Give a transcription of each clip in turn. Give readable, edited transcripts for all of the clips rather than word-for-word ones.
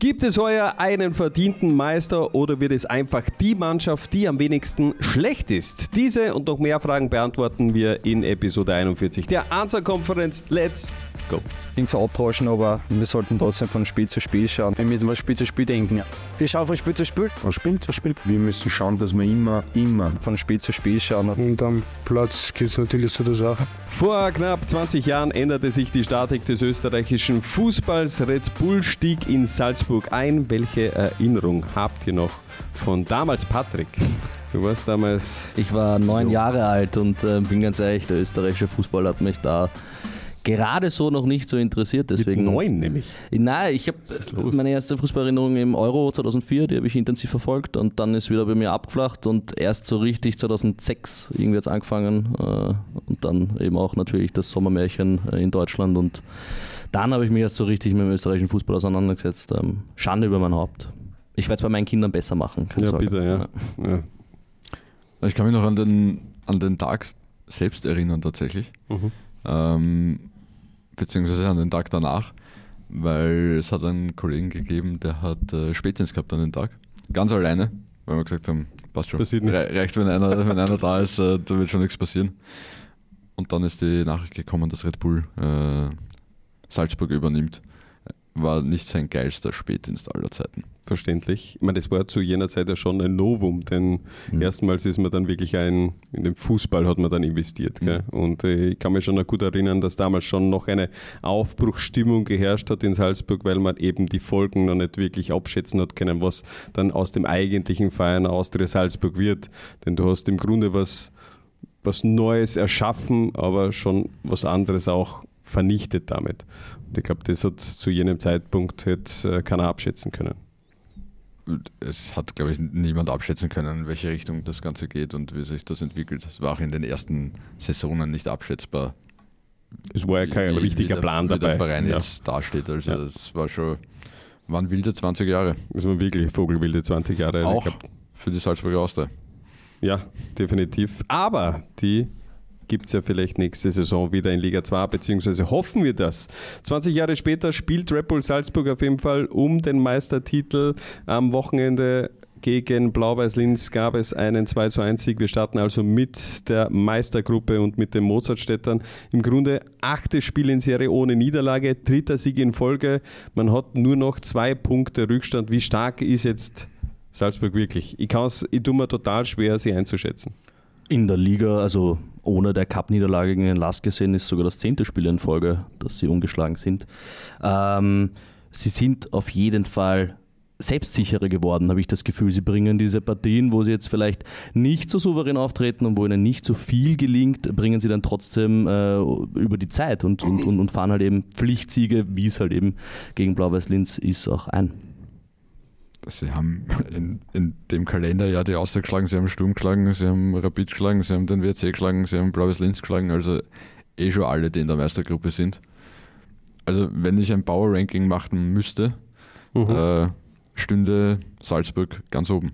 Gibt es heuer einen verdienten Meister oder wird es einfach die Mannschaft, die am wenigsten schlecht ist? Diese und noch mehr Fragen beantworten wir in Episode 41 der Answer-Konferenz. Let's go! Klingt so abtauschen, aber wir sollten trotzdem von Spiel zu Spiel schauen. Wir müssen von Spiel zu Spiel denken. Wir schauen von Spiel zu Spiel. Von Spiel zu Spiel. Wir müssen schauen, dass wir immer von Spiel zu Spiel schauen. Und am Platz geht es natürlich zu der Sache. Vor knapp 20 Jahren änderte sich die Statik des österreichischen Fußballs. Red Bull stieg in Salzburg ein. Welche Erinnerung habt ihr noch von damals, Patrick? Du warst damals... Ich war 9 Jahre alt und bin ganz ehrlich, der österreichische Fußball hat mich da gerade so noch nicht so interessiert. Deswegen, mit 9 nämlich? Nein, ich habe meine erste Fußballerinnerung im Euro 2004, die habe ich intensiv verfolgt und dann ist wieder bei mir abgeflacht und erst so richtig 2006 irgendwie hat es angefangen und dann eben auch natürlich das Sommermärchen in Deutschland und dann habe ich mich erst so richtig mit dem österreichischen Fußball auseinandergesetzt. Schande über mein Haupt. Ich werde es bei meinen Kindern besser machen. Ja, Sorge. Bitte, ja. Ich kann mich noch an den Tag selbst erinnern tatsächlich. Beziehungsweise an den Tag danach, weil es hat einen Kollegen gegeben, der hat Spätdienst gehabt an den Tag, ganz alleine, weil wir gesagt haben, passt schon, reicht, wenn einer da ist, da wird schon nichts passieren. Und dann ist die Nachricht gekommen, dass Red Bull Salzburg übernimmt. War nicht sein geilster Spätdienst aller Zeiten. Verständlich. Ich meine, das war zu jener Zeit ja schon ein Novum, denn erstmals ist man dann wirklich in den Fußball hat man dann investiert. Gell? Und ich kann mich schon noch gut erinnern, dass damals schon noch eine Aufbruchsstimmung geherrscht hat in Salzburg, weil man eben die Folgen noch nicht wirklich abschätzen hat können, was dann aus dem eigentlichen Verein Austria Salzburg wird. Denn du hast im Grunde was Neues erschaffen, aber schon was anderes auch vernichtet damit. Und ich glaube, das hat zu jenem Zeitpunkt keiner abschätzen können. Es hat, glaube ich, niemand abschätzen können, in welche Richtung das Ganze geht und wie sich das entwickelt. Es war auch in den ersten Saisonen nicht abschätzbar. Es war ja kein richtiger Plan dabei. Wie der Verein jetzt dasteht. Also es waren wilde 20 Jahre. Es waren wirklich vogelwilde 20 Jahre. Auch für die Salzburger Austria. Ja, definitiv. Aber die gibt es ja vielleicht nächste Saison wieder in Liga 2, beziehungsweise hoffen wir das. 20 Jahre später spielt Red Bull Salzburg auf jeden Fall um den Meistertitel. Am Wochenende gegen Blau-Weiß-Linz gab es einen 2:1-Sieg. Wir starten also mit der Meistergruppe und mit den Mozartstädtern. Im Grunde 8. Spiel in Serie ohne Niederlage, 3. Sieg in Folge. Man hat nur noch 2 Punkte Rückstand. Wie stark ist jetzt Salzburg wirklich? Ich tue mir total schwer, sie einzuschätzen. In der Liga, also ohne der Cup-Niederlage gegen den LASK gesehen, ist sogar das 10. Spiel in Folge, dass sie ungeschlagen sind. Sie sind auf jeden Fall selbstsicherer geworden, habe ich das Gefühl. Sie bringen diese Partien, wo sie jetzt vielleicht nicht so souverän auftreten und wo ihnen nicht so viel gelingt, bringen sie dann trotzdem über die Zeit und fahren halt eben Pflichtsiege, wie es halt eben gegen Blau-Weiß-Linz ist, auch ein. Sie haben in dem Kalenderjahr die Austria geschlagen, sie haben Sturm geschlagen, sie haben Rapid geschlagen, sie haben den WRC geschlagen, sie haben Blau-Weiß-Linz geschlagen, also schon alle, die in der Meistergruppe sind. Also wenn ich ein Power-Ranking machen müsste, stünde Salzburg ganz oben.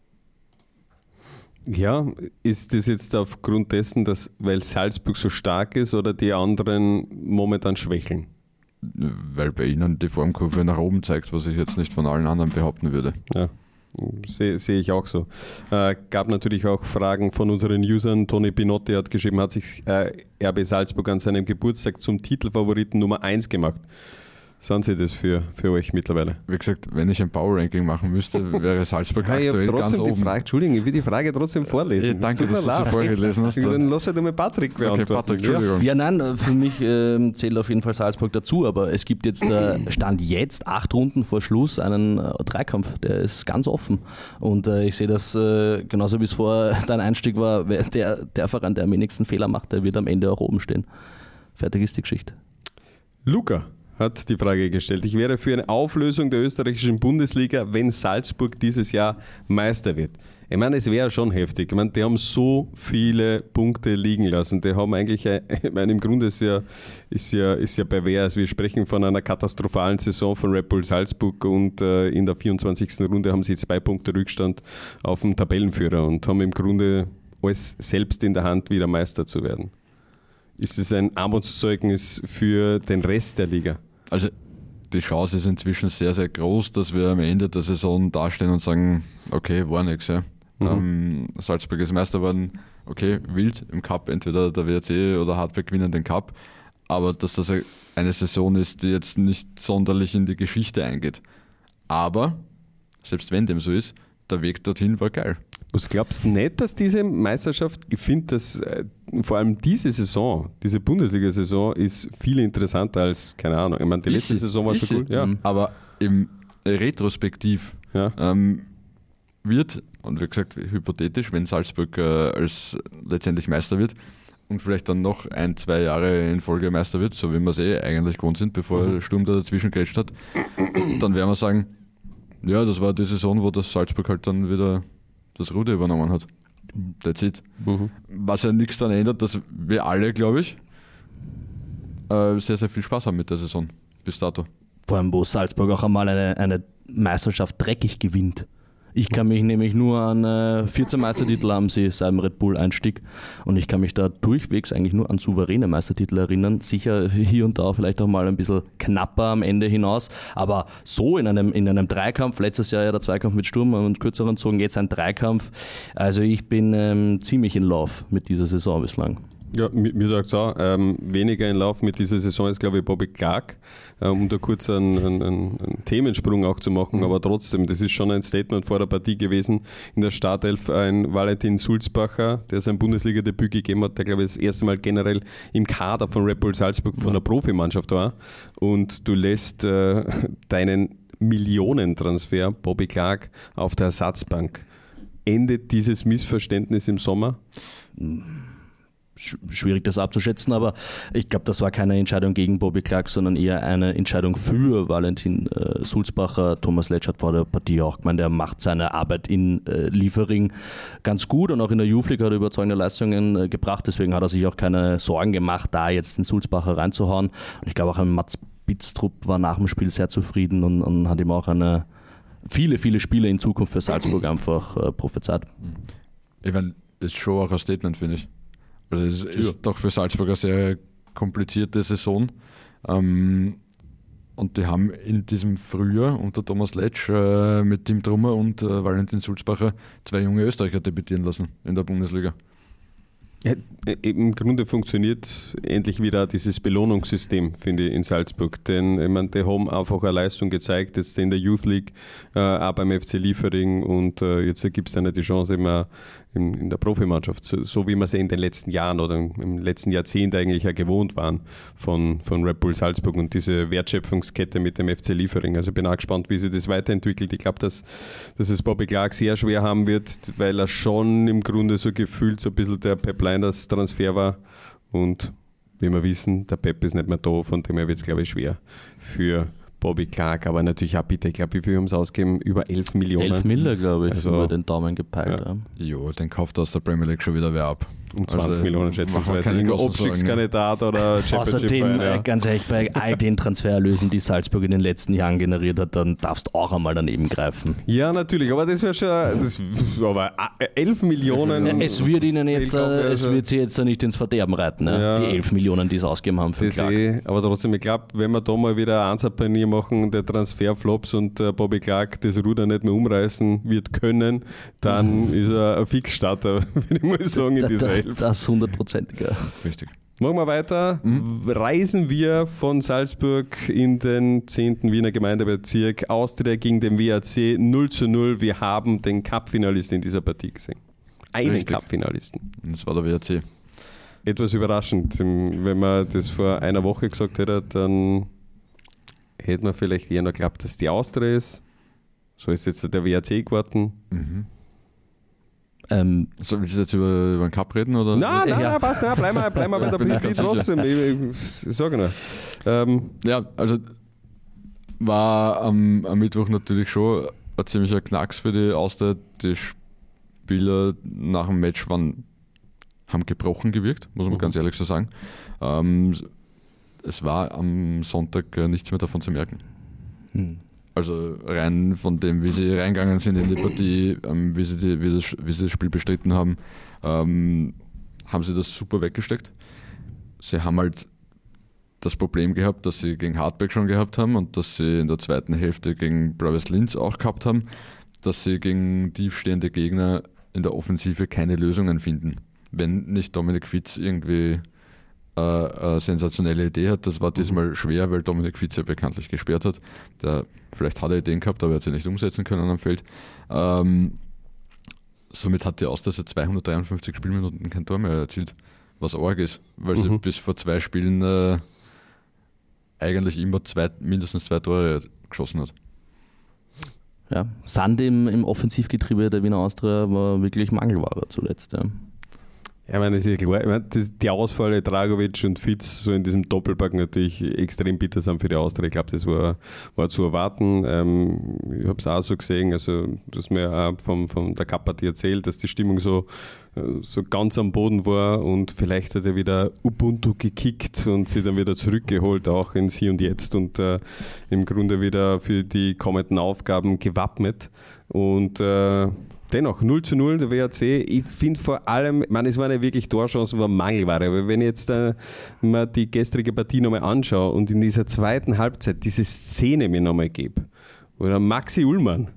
Ja, ist das jetzt aufgrund dessen, weil Salzburg so stark ist oder die anderen momentan schwächeln? Weil bei ihnen die Formkurve nach oben zeigt, was ich jetzt nicht von allen anderen behaupten würde. Ja, sehe ich auch so. Gab natürlich auch Fragen von unseren Usern. Toni Pinotti hat geschrieben, hat sich RB Salzburg an seinem Geburtstag zum Titelfavoriten Nummer 1 gemacht. Sind Sie das für euch mittlerweile? Wie gesagt, wenn ich ein Power-Ranking machen müsste, wäre Salzburg aktuell ganz oben. Entschuldigung, ich will die Frage trotzdem vorlesen. Ja, danke, dass du sie vorgelesen hast. Dann lass halt einmal Patrick beantworten. Okay, Patrick, Entschuldigung. Ja, nein, für mich zählt auf jeden Fall Salzburg dazu, aber es gibt jetzt, Stand jetzt, 8 Runden vor Schluss, einen Dreikampf, der ist ganz offen. Und ich sehe das genauso wie es vor dein Einstieg war, der Verein, der am wenigsten Fehler macht, der wird am Ende auch oben stehen. Fertig ist die Geschichte. Luca hat die Frage gestellt. Ich wäre für eine Auflösung der österreichischen Bundesliga, wenn Salzburg dieses Jahr Meister wird. Ich meine, es wäre schon heftig. Ich meine, die haben so viele Punkte liegen lassen. Die haben eigentlich, ich meine, im Grunde ist ja pervers. Wir sprechen von einer katastrophalen Saison von Red Bull Salzburg und in der 24. Runde haben sie 2 Punkte Rückstand auf den Tabellenführer und haben im Grunde alles selbst in der Hand, wieder Meister zu werden. Ist es ein Armutszeugnis für den Rest der Liga? Also die Chance ist inzwischen sehr, sehr groß, dass wir am Ende der Saison dastehen und sagen, okay, war nix. Ja. Salzburg ist Meister geworden, okay, wild im Cup, entweder der WRC oder Hartberg gewinnen den Cup, aber dass das eine Saison ist, die jetzt nicht sonderlich in die Geschichte eingeht. Aber, selbst wenn dem so ist, der Weg dorthin war geil. Was glaubst du nicht, dass diese Meisterschaft, ich finde, dass vor allem diese Saison, diese Bundesliga-Saison ist viel interessanter als, keine Ahnung, ich meine, die letzte Saison war schon cool. Ja. Aber im Retrospektiv wird, und wie gesagt, hypothetisch, wenn Salzburg als letztendlich Meister wird und vielleicht dann noch 1-2 Jahre in Folge Meister wird, so wie wir es eigentlich gewohnt sind, bevor Sturm da dazwischen grätscht hat, dann werden wir sagen, ja, das war die Saison, wo das Salzburg halt dann wieder das Ruder übernommen hat. That's it. Was ja nichts daran ändert, dass wir alle, glaube ich, sehr, sehr viel Spaß haben mit der Saison bis dato. Vor allem, wo Salzburg auch einmal eine Meisterschaft dreckig gewinnt. Ich kann mich nämlich nur an 14 Meistertitel haben sie seit dem Red Bull-Einstieg und ich kann mich da durchwegs eigentlich nur an souveräne Meistertitel erinnern. Sicher hier und da vielleicht auch mal ein bisschen knapper am Ende hinaus, aber so in einem Dreikampf, letztes Jahr ja der Zweikampf mit Sturm und kürzeren Zogen, jetzt ein Dreikampf. Also ich bin ziemlich in Love mit dieser Saison bislang. Ja, mir sagt es auch. Weniger in Lauf mit dieser Saison ist, glaube ich, Bobby Clark, um da kurz einen Themensprung auch zu machen, aber trotzdem, das ist schon ein Statement vor der Partie gewesen. In der Startelf ein Valentin Sulzbacher, der sein Bundesliga-Debüt gegeben hat, der, glaube ich, das erste Mal generell im Kader von Red Bull Salzburg von der Profimannschaft war. Und du lässt deinen Millionentransfer Bobby Clark auf der Ersatzbank. Endet dieses Missverständnis im Sommer? Schwierig das abzuschätzen, aber ich glaube, das war keine Entscheidung gegen Bobby Clark, sondern eher eine Entscheidung für Valentin Sulzbacher. Thomas Letsch hat vor der Partie auch gemeint, er macht seine Arbeit in Liefering ganz gut und auch in der Youth-League hat er überzeugende Leistungen gebracht, deswegen hat er sich auch keine Sorgen gemacht, da jetzt den Sulzbacher reinzuhauen. Und ich glaube auch Mats Bitztrup war nach dem Spiel sehr zufrieden und hat ihm auch viele Spiele in Zukunft für Salzburg einfach prophezeit. Ich meine, ist schon auch ein Statement, finde ich. Also es ist doch für Salzburg eine sehr komplizierte Saison. Und die haben in diesem Frühjahr unter Thomas Letsch mit Tim Trummer und Valentin Sulzbacher 2 junge Österreicher debütieren lassen in der Bundesliga. Ja, im Grunde funktioniert endlich wieder dieses Belohnungssystem, finde ich, in Salzburg. Denn ich meine, die haben einfach eine Leistung gezeigt, jetzt in der Youth League, auch beim FC Liefering und jetzt gibt es ihnen die Chance immer in der Profimannschaft, so wie wir sie in den letzten Jahren oder im letzten Jahrzehnt eigentlich ja gewohnt waren von Red Bull Salzburg und diese Wertschöpfungskette mit dem FC Liefering. Also ich bin auch gespannt, wie sich das weiterentwickelt. Ich glaube, dass es Bobby Clark sehr schwer haben wird, weil er schon im Grunde so gefühlt so ein bisschen der Pep Linders Transfer war und wie wir wissen, der Pep ist nicht mehr da, von dem her wird es, glaube ich, schwer für Bobby Clark, aber natürlich auch bitte, ich glaube, wie viel haben sie ausgegeben? Über 11 Millionen. 11 Mille, glaube ich, also, über den Daumen gepeilt. Ja. Jo, den kauft aus der Premier League schon wieder wer ab. Um 20 Millionen schätzungsweise. Abstiegskandidat oder Championship. Außerdem, ganz ehrlich, bei all den Transfererlösen, die Salzburg in den letzten Jahren generiert hat, dann darfst du auch einmal daneben greifen. Ja, natürlich, aber das wäre schon, aber 11 Millionen. Es wird ihnen jetzt, es wird sie jetzt nicht ins Verderben reiten, ne? Ja, die 11 Millionen, die sie ausgegeben haben für Clark. Aber trotzdem, ich glaube, wenn wir da mal wieder ein Ansatz-Panier machen, der Transferflops und Bobby Clark das Ruder nicht mehr umreißen wird können, dann ist er ein Fixstarter, würde ich mal sagen, in dieser 11. Das 100%iger. Richtig. Machen wir weiter. Reisen wir von Salzburg in den 10. Wiener Gemeindebezirk. Austria gegen den WRC 0:0. Wir haben den Cup-Finalisten in dieser Partie gesehen. Einen Cup-Finalisten. Und das war der WRC. Etwas überraschend. Wenn man das vor einer Woche gesagt hätte, dann hätte man vielleicht eher noch geglaubt, dass die Austria ist. So ist jetzt der WRC geworden. Sollen wir jetzt über den Cup reden? Oder? Nein, passt. Bleiben wir bei der Partie trotzdem. Ich sage noch. Ja, also war am Mittwoch natürlich schon ein ziemlicher Knacks für die Austria. Die Spieler nach dem Match haben gebrochen gewirkt, muss man ganz ehrlich so sagen. Es war am Sonntag nichts mehr davon zu merken. Also rein von dem, wie sie reingegangen sind in die Partie, wie sie das Spiel bestritten haben, haben sie das super weggesteckt. Sie haben halt das Problem gehabt, das sie gegen Hartberg schon gehabt haben und das sie in der zweiten Hälfte gegen Brothers Linz auch gehabt haben, dass sie gegen tiefstehende Gegner in der Offensive keine Lösungen finden. Wenn nicht Dominik Fitz irgendwie eine sensationelle Idee hat, das war diesmal schwer, weil Dominik Fitz ja bekanntlich gesperrt hat. Vielleicht hat er Ideen gehabt, aber er hat sie nicht umsetzen können am Feld. Somit hat die Austria seit 253 Spielminuten kein Tor mehr erzielt, was arg ist, weil sie bis vor 2 Spielen eigentlich immer mindestens 2 Tore geschossen hat. Ja, Sand im Offensivgetriebe der Wiener Austria war wirklich Mangelware zuletzt. Ja. Ich meine, das ist ja klar. Ich meine, die Ausfälle Dragovic und Fitz so in diesem Doppelpack natürlich extrem bitter sind für die Austria. Ich glaube, das war zu erwarten. Ich habe es auch so gesehen, also du hast mir auch von der Kappa erzählt, dass die Stimmung so ganz am Boden war und vielleicht hat er wieder Ubuntu gekickt und sie dann wieder zurückgeholt, auch ins Hier und Jetzt und im Grunde wieder für die kommenden Aufgaben gewappnet. Und dennoch 0:0 der WRC. Ich finde vor allem, es waren ja wirklich Torchancen, war Mangelware. Aber wenn ich jetzt mal die gestrige Partie nochmal anschaue und in dieser zweiten Halbzeit diese Szene mir nochmal gebe, wo der Maxi Ullmann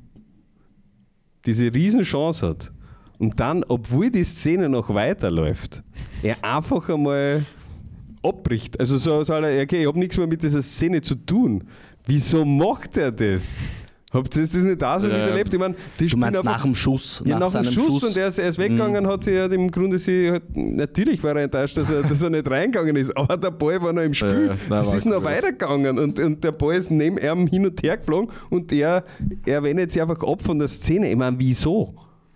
diese Riesenchance hat und dann, obwohl die Szene noch weiterläuft, er einfach einmal abbricht. Also so sagt er, okay, ich habe nichts mehr mit dieser Szene zu tun. Wieso macht er das? Habt ihr das nicht auch so miterlebt? Ich meine, du meinst nach dem Schuss? Ja, nach dem Schuss und er ist weggegangen, hat sich halt im Grunde natürlich war er enttäuscht, dass er nicht reingegangen ist, aber der Ball war noch im Spiel. Das ist noch weitergegangen und der Ball ist neben ihm hin und her geflogen und er wendet sich einfach ab von der Szene. Ich meine, wieso?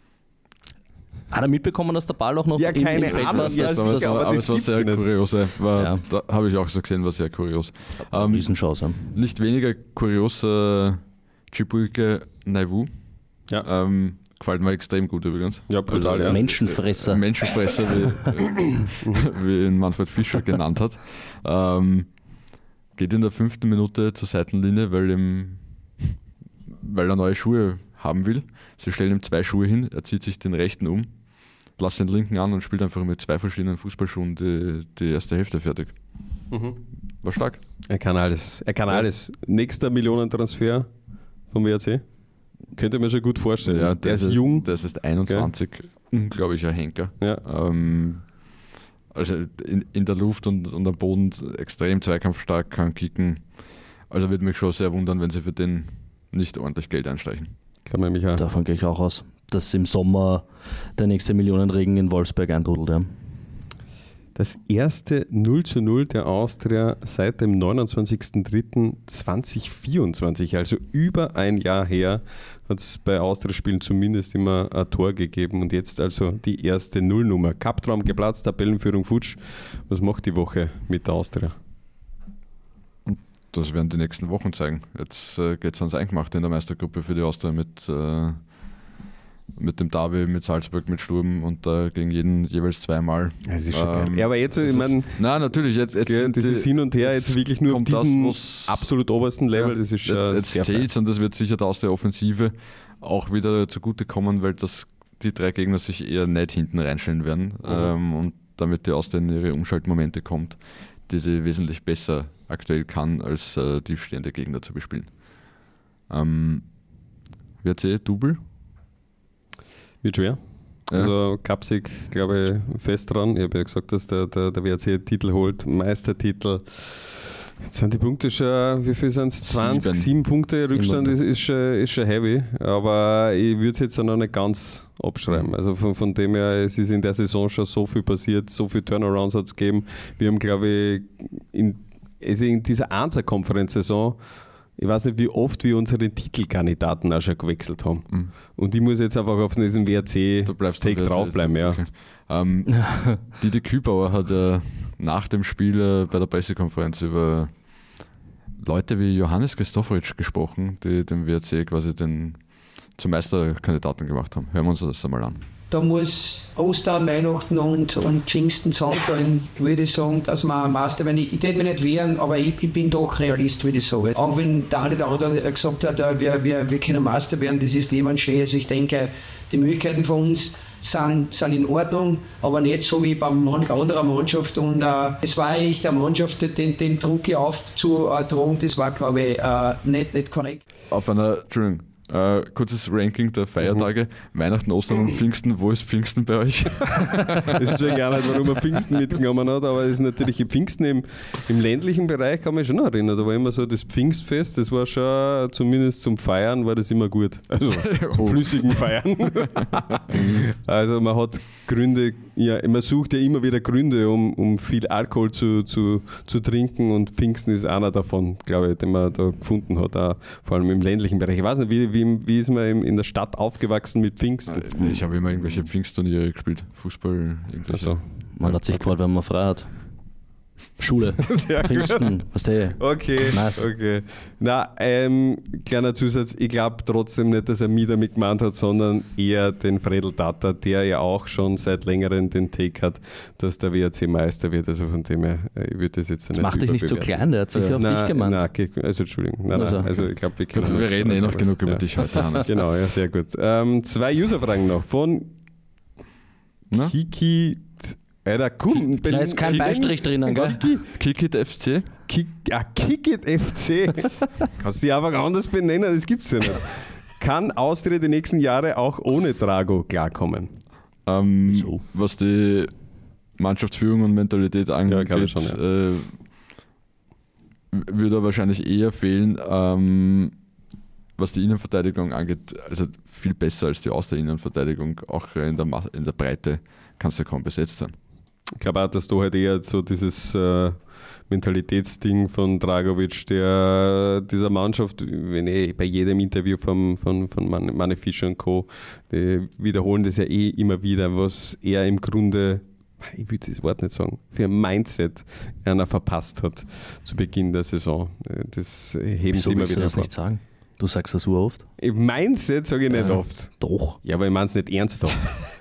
Hat er mitbekommen, dass der Ball auch noch im Feld war? Aber es war sehr kurios. Da habe ich auch so gesehen, war sehr kurios. Riesenchance. Nicht weniger kurios Chibuike Naivu. Ja. Gefällt mir extrem gut übrigens. Ja, brutal, ja. Menschenfresser. Menschenfresser, wie ihn Manfred Fischer genannt hat. Geht in der 5. Minute zur Seitenlinie, weil er neue Schuhe haben will. Sie stellen ihm 2 Schuhe hin, er zieht sich den rechten um, lässt den linken an und spielt einfach mit 2 verschiedenen Fußballschuhen die erste Hälfte fertig. War stark. Er kann alles. Nächster Millionentransfer vom WRC? Könnte man schon gut vorstellen. Ja, der ist jung. Das ist 21, unglaublicher Henker. Ja. Also in der Luft und am Boden extrem zweikampfstark, kann kicken. Also würde mich schon sehr wundern, wenn sie für den nicht ordentlich Geld einstreichen. Kann man mich auch. Davon gehe ich auch aus, dass im Sommer der nächste Millionenregen in Wolfsberg eintrudelt. Ja. Das erste 0:0 der Austria seit dem 29.03.2024, also über ein Jahr her, hat es bei Austria-Spielen zumindest immer ein Tor gegeben und jetzt also die erste Nullnummer. Cup-Traum geplatzt, Tabellenführung futsch. Was macht die Woche mit der Austria? Das werden die nächsten Wochen zeigen. Jetzt geht es ans Eingemachte in der Meistergruppe für die Austria mit dem Derby, mit Salzburg, mit Sturm und gegen jeden jeweils 2 Mal. Das ist schon geil. Ja, aber jetzt, ich meine, natürlich, jetzt dieses Hin und Her jetzt wirklich nur auf diesem absolut obersten Level, das ist schon jetzt sehr zählt und das wird sicher aus der Offensive auch wieder zugutekommen, weil die 3 Gegner sich eher nicht hinten reinstellen werden und damit die Austria in ihre Umschaltmomente kommt, die sie wesentlich besser aktuell kann, als tiefstehende Gegner zu bespielen. WRC Double? Wird schwer. Ja. Also Cupsieg, glaube ich, fest dran. Ich habe ja gesagt, dass der WRC Titel holt, Meistertitel. Jetzt sind die Punkte schon, wie viel sind es? 7 Punkte Rückstand ist schon heavy, aber ich würde es jetzt noch nicht ganz abschreiben. Also von dem her, es ist in der Saison schon so viel passiert, so viele Turnarounds hat es gegeben. Wir haben, glaube ich, in dieser Einser-Konferenz-Saison, ich weiß nicht, wie oft wir unsere Titelkandidaten auch schon gewechselt haben. Und ich muss jetzt einfach auf diesen WRC-Take draufbleiben. Ja. Didi Kübauer hat nach dem Spiel bei der Pressekonferenz über Leute wie Johannes Christoforic gesprochen, die dem WRC quasi zum Meisterkandidaten gemacht haben. Hören wir uns das einmal an. Da muss Ostern, Weihnachten und Pfingsten sein, würde ich sagen, dass wir Meister werden. Ich würde mich nicht wehren, aber ich bin doch Realist, würde ich sagen. Auch wenn der eine oder andere gesagt hat, wir können Meister werden, das ist jemand schwer. Also ich denke, Die Möglichkeiten von uns sind in Ordnung, aber nicht so wie bei manch anderer Mannschaft. Und es war eigentlich der Mannschaft, den Druck hier aufzudrohen, das war, glaube ich, nicht korrekt. Auf einer, Entschuldigung, kurzes Ranking der Feiertage. Weihnachten, Ostern und Pfingsten. Wo ist Pfingsten bei euch? Das ist schon gar nicht, warum er Pfingsten mitgenommen hat, aber es ist natürlich Pfingsten im ländlichen Bereich, kann man sich schon noch erinnern. Da war immer so das Pfingstfest, das war schon, zumindest zum Feiern, war das immer gut. Also zum flüssigen Feiern. Also man hat Gründe, ja, man sucht ja immer wieder Gründe, um viel Alkohol zu trinken, und Pfingsten ist einer davon, glaube ich, den man da gefunden hat, auch vor allem im ländlichen Bereich. Ich weiß nicht, wie ist man in der Stadt aufgewachsen mit Pfingsten? Ich habe immer irgendwelche Pfingstturniere gespielt, Fußball, irgendwelche. Also, Man hat sich gefreut, wenn man frei hat. Schule, Pfingsten, was der? Okay, Nice. okay. Na, kleiner Zusatz, ich glaube trotzdem nicht, dass er mich damit gemeint hat, sondern eher den Fredl Tata, der ja auch schon seit längerem den Take hat, dass der WRC Meister wird. Also von dem her, ich würde das jetzt nicht Mach dich nicht so klein, der hat sich auf dich gemeint. Nein, okay, also Entschuldigung. Nein, also ich glaube, wir reden eh noch genug über dich heute, Hannes. Genau, ja, sehr gut. 2 Userfragen noch von Kiki. Da ist kein Beistrich drinnen, gell? Kickit FC? Kickit FC. Kannst du die einfach anders benennen, das gibt's ja nicht. Kann Austria die nächsten Jahre auch ohne Drago klarkommen? Was die Mannschaftsführung und Mentalität angeht, glaube ich schon, würde er wahrscheinlich eher fehlen. Was die Innenverteidigung angeht, also viel besser als die Austria-Innenverteidigung, auch in der Breite kannst du kaum besetzt sein. Ich glaube auch, dass du halt eher so dieses Mentalitätsding von Dragovic, dieser Mannschaft, wenn bei jedem Interview von Manne Fischer und Co., die wiederholen das ja immer wieder, was er im Grunde, ich würde das Wort nicht sagen, für ein Mindset einer verpasst hat zu Beginn der Saison. Das heben sie immer wieder. Du das nicht sagen? Du sagst das so oft? Mindset sage ich nicht oft. Doch. Ja, aber ich meine es nicht ernsthaft.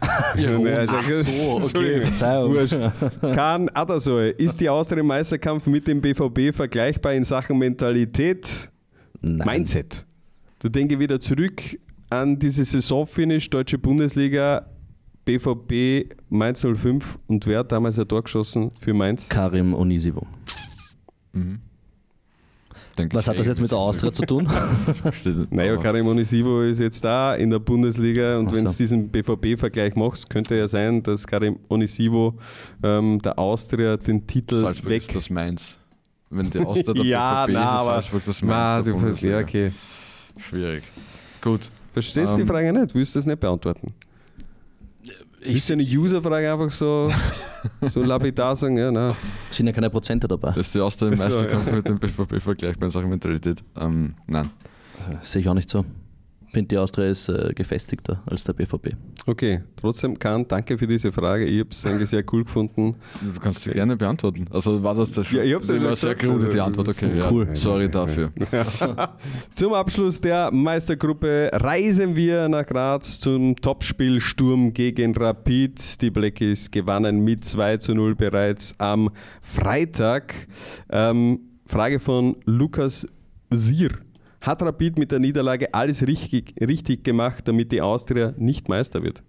Okay, Verzeihung. Wurscht. Kann Addersoe, ist die Austria-Meisterkampf mit dem BVB vergleichbar in Sachen Mentalität? Nein. Mindset. Du denke wieder zurück an diese Saisonfinish, Deutsche Bundesliga, BVB, Mainz 05, und wer hat damals ein Tor geschossen für Mainz? Karim Onisivo. Mhm. Was hat das jetzt mit der Austria zu tun? Naja, Karim Onisivo ist jetzt da in der Bundesliga, und wenn du diesen BVB-Vergleich machst, könnte ja sein, dass Karim Onisivo der Austria den Titel Salzburg weg... ist das Mainz. Wenn die Austria der ja, BVB ist, aber Salzburg das Mainz. ja, okay. Schwierig. Gut. Verstehst du die Frage nicht? Willst du das nicht beantworten? Ist eine User-Frage einfach so lapidar sagen? Ja, nein. Sind ja keine Prozente dabei. Das ist die Austria im Meisterkampf mit dem BVB vergleichbar in Sachen Mentalität. Nein. Sehe ich auch nicht so. Ich finde, die Austria ist gefestigter als der BVB. Okay, trotzdem, Kahn, danke für diese Frage. Ich habe es eigentlich sehr cool gefunden. Du kannst sie gerne beantworten. Also war das schon? Ja, ich habe das war sehr krude, die Antwort. Okay, ja. Cool. Sorry dafür. Zum Abschluss der Meistergruppe reisen wir nach Graz zum Topspiel Sturm gegen Rapid. Die Blackies gewannen mit 2:0 bereits am Freitag. Frage von Lukas Sier. Hat Rapid mit der Niederlage alles richtig gemacht, damit die Austria nicht Meister wird?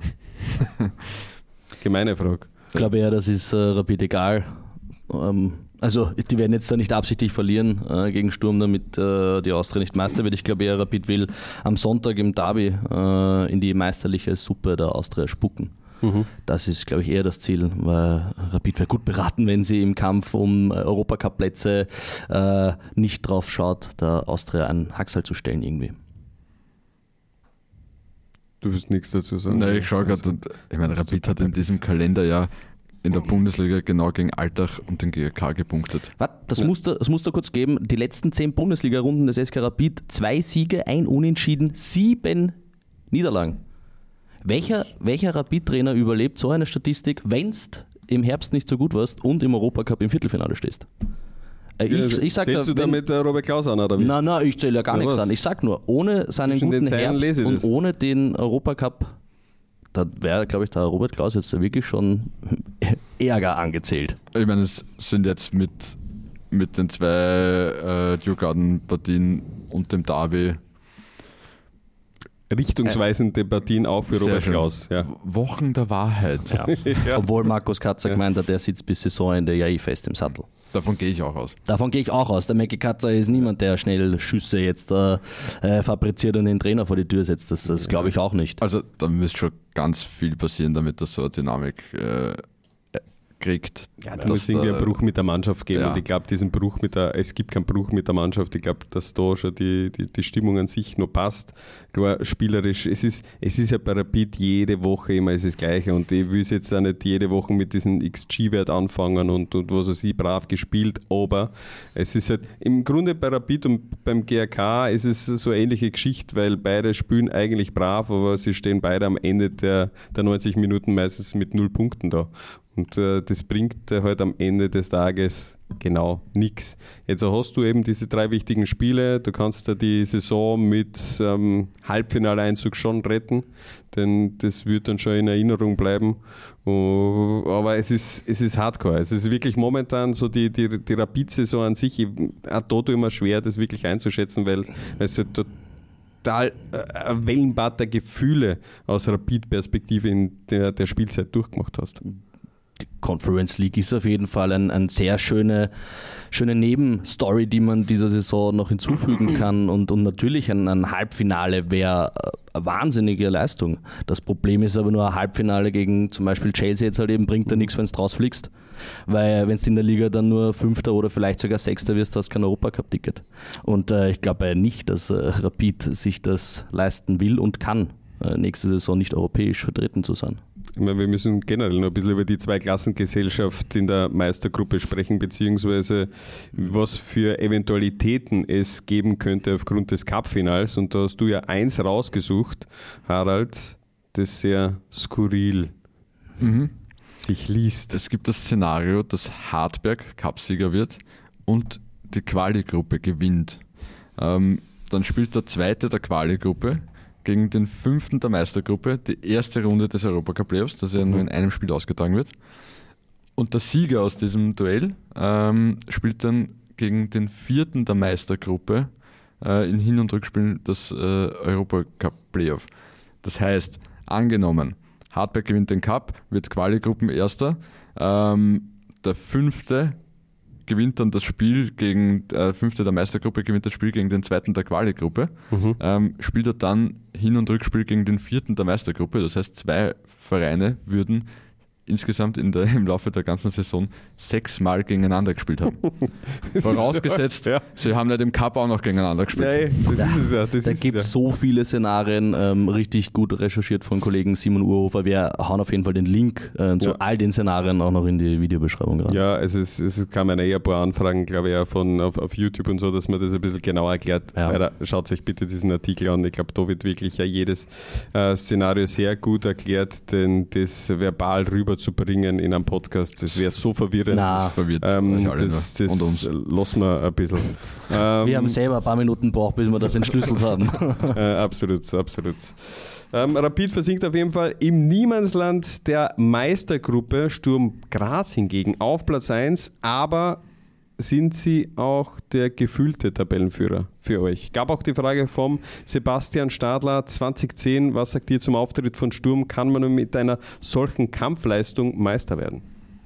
Gemeine Frage. Ich glaube eher, das ist Rapid egal. Also die werden jetzt da nicht absichtlich verlieren gegen Sturm, damit die Austria nicht Meister wird. Ich glaube eher, Rapid will am Sonntag im Derby in die meisterliche Suppe der Austria spucken. Das ist, glaube ich, eher das Ziel, weil Rapid wäre gut beraten, wenn sie im Kampf um Europacup-Plätze nicht drauf schaut, der Austria einen Hacksal zu stellen irgendwie. Du wirst nichts dazu sagen. Nein, ich schaue gerade, und ich meine, Rapid hat in diesem Kalenderjahr in der Bundesliga genau gegen Altach und den GRK gepunktet. Was? Das musst du kurz geben. Die letzten 10 Bundesliga-Runden des SK Rapid, 2 Siege, 1 Unentschieden, 7 Niederlagen. Welcher Rapid-Trainer überlebt so eine Statistik, wenn du im Herbst nicht so gut warst und im Europacup im Viertelfinale stehst? Ich sag Zählst du damit Robert Klaus an, oder wie? Nein, ich zähle ja gar nichts an. Ich sag nur, ohne seinen guten Herbst und ohne den Europacup, da wäre, glaube ich, der Robert Klaus jetzt wirklich schon Ärger angezählt. Ich meine, es sind jetzt mit den 2 Djurgården-Partien und dem Derby richtungsweisende Partien auch für Robert Klaus. Ja. Wochen der Wahrheit. Ja. Ja. Obwohl Markus Katzer gemeint hat, der sitzt bis Saisonende ja fest im Sattel. Davon gehe ich auch aus. Der Mackie Katzer ist niemand, der schnell Schüsse jetzt fabriziert und den Trainer vor die Tür setzt. Das glaube ich auch nicht. Also da müsste schon ganz viel passieren, damit das so eine Dynamik kriegt. Ja, da muss irgendwie einen Bruch mit der Mannschaft geben. Ja. Und ich glaube, es gibt keinen Bruch mit der Mannschaft. Ich glaube, dass da schon die Stimmung an sich noch passt. Klar, spielerisch, es ist ja bei Rapid jede Woche immer das Gleiche. Und ich will jetzt auch nicht jede Woche mit diesem XG-Wert anfangen und was weiß ich, brav gespielt. Aber es ist halt, im Grunde bei Rapid und beim GRK ist es so eine ähnliche Geschichte, weil beide spielen eigentlich brav, aber sie stehen beide am Ende der 90 Minuten meistens mit 0 Punkten da. Und das bringt halt am Ende des Tages genau nichts. Jetzt hast du eben diese 3 wichtigen Spiele, du kannst da die Saison mit Halbfinaleinzug schon retten, denn das wird dann schon in Erinnerung bleiben. Aber es ist Hardcore. Es ist wirklich momentan so die Rapid-Saison an sich, auch da immer schwer, das wirklich einzuschätzen, weil es halt total ein Wellenbad der Gefühle aus Rapid-Perspektive in der Spielzeit durchgemacht hast. Die Conference League ist auf jeden Fall eine sehr schöne Nebenstory, die man dieser Saison noch hinzufügen kann. Und natürlich ein Halbfinale wäre eine wahnsinnige Leistung. Das Problem ist aber nur, ein Halbfinale gegen zum Beispiel Chelsea jetzt halt eben bringt da nichts, wenn du rausfliegst. Weil wenn du in der Liga dann nur 5. oder vielleicht sogar 6. wirst, hast du kein Europacup-Ticket. Und ich glaube nicht, dass Rapid sich das leisten will und kann, nächste Saison nicht europäisch vertreten zu sein. Ich meine, wir müssen generell noch ein bisschen über die Zweiklassengesellschaft in der Meistergruppe sprechen, beziehungsweise was für Eventualitäten es geben könnte aufgrund des Cup-Finals. Und da hast du ja eins rausgesucht, Harald, das sehr skurril sich liest. Es gibt das Szenario, dass Hartberg Cupsieger wird und die Quali-Gruppe gewinnt. Dann spielt der Zweite der Quali-Gruppe gegen den 5. der Meistergruppe, die erste Runde des Europacup-Playoffs, das ja nur in einem Spiel ausgetragen wird. Und der Sieger aus diesem Duell spielt dann gegen den 4. der Meistergruppe in Hin- und Rückspielen das Europacup-Playoff. Das heißt, angenommen, Hartberg gewinnt den Cup, wird Quali-Gruppen-Erster, der 5. gewinnt dann das Spiel gegen, 5. der Meistergruppe gewinnt das Spiel gegen den 2. der Quali-Gruppe, spielt er dann Hin- und Rückspiel gegen den 4. der Meistergruppe. Das heißt, 2 Vereine würden insgesamt im Laufe der ganzen Saison 6 Mal gegeneinander gespielt haben. Vorausgesetzt, sie haben nicht im Cup auch noch gegeneinander gespielt. Da gibt es so viele Szenarien, richtig gut recherchiert von Kollegen Simon Urhofer. Wir hauen auf jeden Fall den Link zu all den Szenarien auch noch in die Videobeschreibung rein. Ja, es kamen ein paar Anfragen, glaube ich, auch auf YouTube und so, dass man das ein bisschen genauer erklärt. Ja. Schaut euch bitte diesen Artikel an. Ich glaube, da wird wirklich jedes Szenario sehr gut erklärt, denn das verbal rüber zu bringen in einem Podcast, das wäre so verwirrend. Das verwirrt euch alle das lassen wir ein bisschen. Wir haben selber ein paar Minuten gebraucht, bis wir das entschlüsselt haben. Absolut. Rapid versinkt auf jeden Fall im Niemandsland der Meistergruppe. Sturm Graz hingegen auf Platz 1, aber sind sie auch der gefühlte Tabellenführer für euch? Gab auch die Frage vom Sebastian Stadler 2010, was sagt ihr zum Auftritt von Sturm? Kann man mit einer solchen Kampfleistung Meister werden?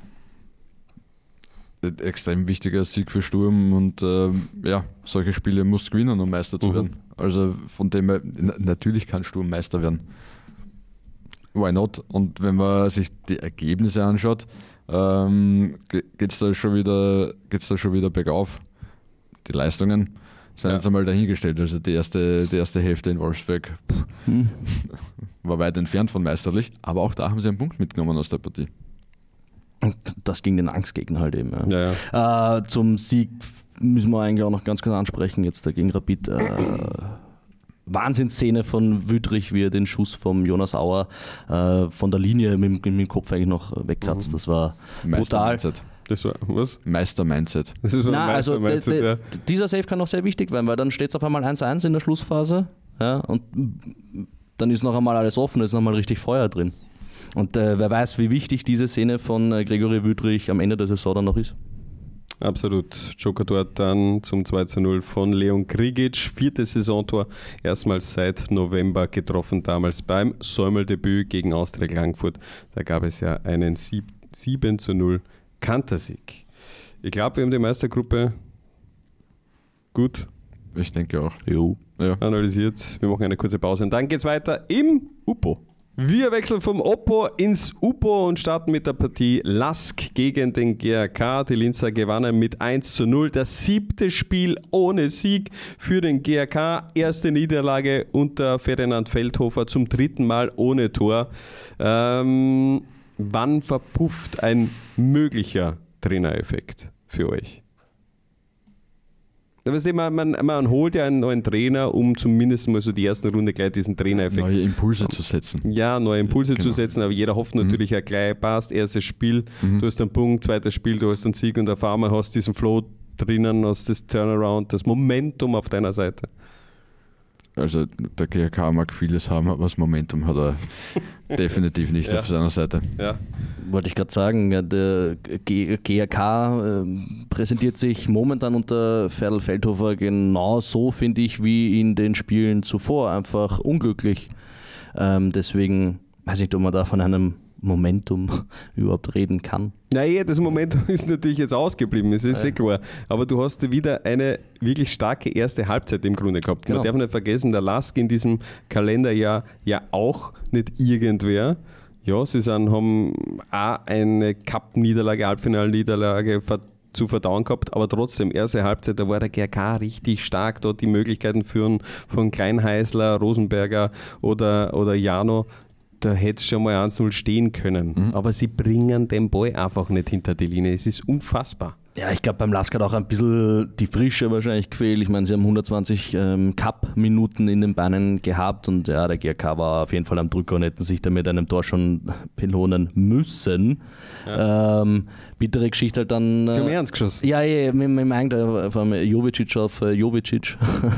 Extrem wichtiger Sieg für Sturm und solche Spiele musst gewinnen, um Meister zu werden. Also von dem her, natürlich kann Sturm Meister werden. Why not? Und wenn man sich die Ergebnisse anschaut, geht es da schon wieder bergauf. Die Leistungen sind jetzt einmal dahingestellt. Also die erste Hälfte in Wolfsburg war weit entfernt von meisterlich, aber auch da haben sie einen Punkt mitgenommen aus der Partie. Und das gegen den Angstgegner halt eben. Ja. Zum Sieg müssen wir eigentlich auch noch ganz kurz ansprechen, jetzt gegen Rapid. Wahnsinnsszene von Wüttrich, wie er den Schuss vom Jonas Auer von der Linie mit dem Kopf eigentlich noch wegkratzt. Das war brutal. Das war was? Meister-Mindset. Dieser Save kann auch sehr wichtig werden, weil dann steht es auf einmal 1-1 in der Schlussphase, und dann ist noch einmal alles offen, ist noch mal richtig Feuer drin. Und wer weiß, wie wichtig diese Szene von Gregory Wüttrich am Ende der Saison dann noch ist. Absolut. Joker dort dann zum 2:0 von Leon Grigic. 4. Saisontor, erstmals seit November getroffen, damals beim Säumel-Debüt gegen Austria Klagenfurt. Da gab es ja einen 7:0 Kantersieg. Ich glaube, wir haben die Meistergruppe gut. Ich denke auch. Ja. Analysiert. Wir machen eine kurze Pause und dann geht's weiter im UPO. Wir wechseln vom Oppo ins UPO und starten mit der Partie Lask gegen den GAK. Die Linzer gewannen mit 1:0. Das 7. Spiel ohne Sieg für den GAK. Erste Niederlage unter Ferdinand Feldhofer, zum 3. Mal ohne Tor. Wann verpufft ein möglicher Trainereffekt für euch? Man holt ja einen neuen Trainer, um zumindest mal so die erste Runde gleich diesen Trainereffekt. Neue Impulse zu setzen. Ja, neue Impulse zu setzen, aber jeder hofft natürlich ja gleich, passt, erstes Spiel, du hast einen Punkt, zweites Spiel, du hast einen Sieg und auf einmal hast du diesen Flow drinnen, hast das Turnaround, das Momentum auf deiner Seite. Also der GAK mag vieles haben, aber das Momentum hat er definitiv nicht auf seiner Seite. Ja. Wollte ich gerade sagen, der GAK präsentiert sich momentan unter Ferdl Feldhofer genau so, finde ich, wie in den Spielen zuvor, einfach unglücklich. Deswegen weiß ich nicht, ob man da von einem Momentum überhaupt reden kann. Naja, das Momentum ist natürlich jetzt ausgeblieben, das ist klar. Aber du hast wieder eine wirklich starke erste Halbzeit im Grunde gehabt. Genau. Man darf nicht vergessen, der Lask in diesem Kalenderjahr ja auch nicht irgendwer. Ja, sie haben auch eine Cup-Niederlage, Halbfinal-Niederlage zu verdauen gehabt, aber trotzdem, erste Halbzeit, da war der GAK richtig stark, dort die Möglichkeiten von Kleinheißler, Rosenberger oder Jano. Da hätte es schon mal 1:0 stehen können. Aber sie bringen den Ball einfach nicht hinter die Linie. Es ist unfassbar. Ja, ich glaube, beim Lask hat auch ein bisschen die Frische wahrscheinlich gefehlt. Ich meine, sie haben 120 Cup-Minuten in den Beinen gehabt und ja, der GAK war auf jeden Fall am Drücker und hätten sich da mit einem Tor schon belohnen müssen. Ja. Bittere Geschichte halt dann. Sie haben ernst geschossen. Ja, mit dem Eigentor von Jovicic auf Jovicic.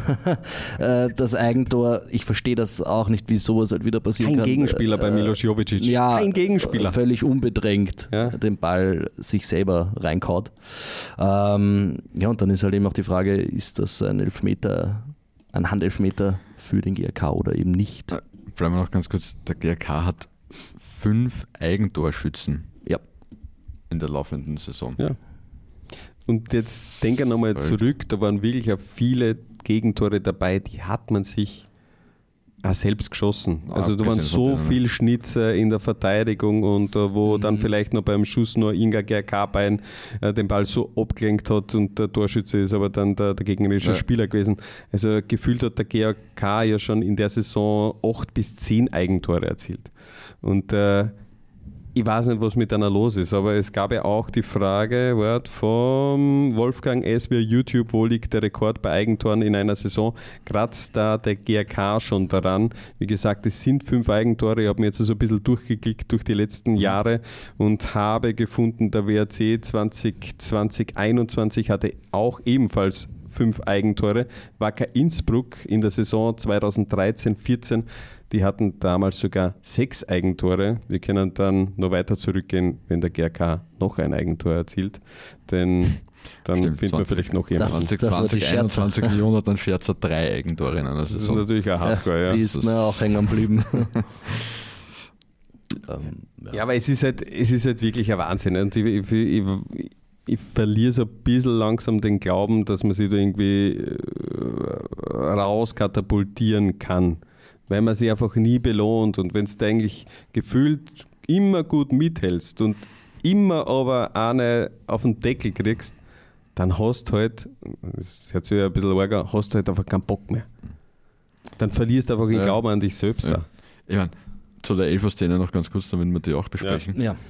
Das Eigentor, ich verstehe das auch nicht, wie sowas halt wieder passieren kann. Kein Gegenspieler bei Milos Jovicic. Ja, kein Gegenspieler. Völlig unbedrängt den Ball sich selber reinkaut. Ja, und dann ist halt eben auch die Frage, ist das ein Handelfmeter für den GAK oder eben nicht? Bleiben wir noch ganz kurz, der GAK hat 5 Eigentorschützen in der laufenden Saison. Ja. Und jetzt denke nochmal zurück, da waren wirklich auch viele Gegentore dabei, die hat man sich auch selbst geschossen. Also da waren so viele Schnitzer in der Verteidigung und wo dann vielleicht noch beim Schuss nur Inga GAK-Bein den Ball so abgelenkt hat und der Torschütze ist aber dann der gegnerische Spieler gewesen. Also gefühlt hat der GAK ja schon in der Saison 8 bis 10 Eigentore erzielt. Und ich weiß nicht, was mit einer los ist, aber es gab ja auch die Frage vom Wolfgang S. via YouTube, wo liegt der Rekord bei Eigentoren in einer Saison? Kratzt da der GAK schon daran? Wie gesagt, es sind 5 Eigentore. Ich habe mir jetzt so ein bisschen durchgeklickt durch die letzten Jahre und habe gefunden, der WRC 2020-21 hatte auch ebenfalls 5 Eigentore. Wacker Innsbruck in der Saison 2013-14, die hatten damals sogar 6 Eigentore. Wir können dann noch weiter zurückgehen, wenn der GAK noch ein Eigentor erzielt. Denn dann findet man vielleicht noch jemanden. 2021 Millionen, dann Scherzer 3 Eigentore in einer Saison. Das ist natürlich auch Hardcore, ja. Die ist mir auch hängen geblieben. Ja, aber es ist halt wirklich ein Wahnsinn. Und ich verliere so ein bisschen langsam den Glauben, dass man sich da irgendwie rauskatapultieren kann, weil man sich einfach nie belohnt und wenn du eigentlich gefühlt immer gut mithältst und immer aber eine auf den Deckel kriegst, dann hast du halt, das hört sich ja ein bisschen arg, hast du halt einfach keinen Bock mehr. Dann verlierst du einfach den Glauben an dich selbst da. Ich meine, zu der Elfer-Szene noch ganz kurz, damit wir die auch besprechen. Ja.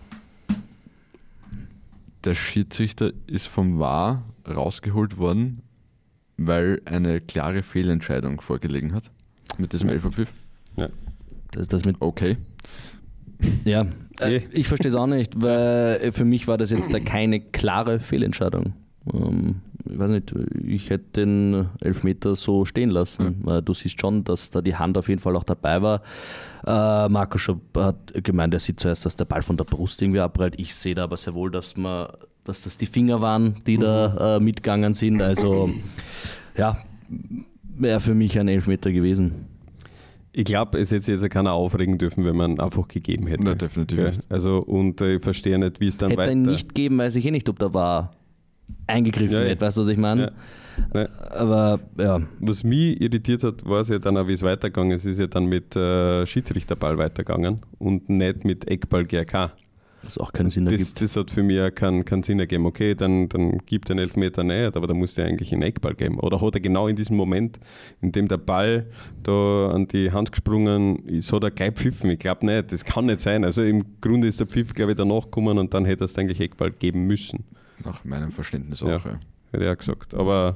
Der Schiedsrichter ist vom VAR rausgeholt worden, weil eine klare Fehlentscheidung vorgelegen hat mit diesem Elferpfiff. Ja. Das mit okay. Ja, ich verstehe es auch nicht, weil für mich war das jetzt da keine klare Fehlentscheidung. ich weiß nicht, ich hätte den Elfmeter so stehen lassen. Du siehst schon, dass da die Hand auf jeden Fall auch dabei war. Marco Schopp hat gemeint, er sieht zuerst, dass der Ball von der Brust irgendwie abprallt. Ich sehe da aber sehr wohl, dass das die Finger waren, die da mitgegangen sind. Also ja, wäre für mich ein Elfmeter gewesen. Ich glaube, es hätte jetzt keiner aufregen dürfen, wenn man einfach gegeben hätte. Nein, definitiv nicht. Also, und ich verstehe nicht, wie es dann hätte weiter... Hätte ihn nicht gegeben, weiß ich nicht, ob da war eingegriffen hätte, weißt du, was ich meine? Ja. Aber ja. Was mich irritiert hat, war es ja dann auch, wie es weitergegangen ist. Es ist ja dann mit Schiedsrichterball weitergegangen und nicht mit Eckball GRK. Was auch keinen Sinn ergibt. Das hat für mich auch keinen Sinn ergeben. Okay, dann gibt den Elfmeter nicht, aber da musst du eigentlich einen Eckball geben. Oder hat er genau in diesem Moment, in dem der Ball da an die Hand gesprungen ist, hat er gleich pfiffen? Ich glaube nicht, das kann nicht sein. Also im Grunde ist der Pfiff, glaube ich, danach gekommen und dann hätte es eigentlich Eckball geben müssen. Nach meinem Verständnis auch, ja. Hätte ich auch gesagt. Aber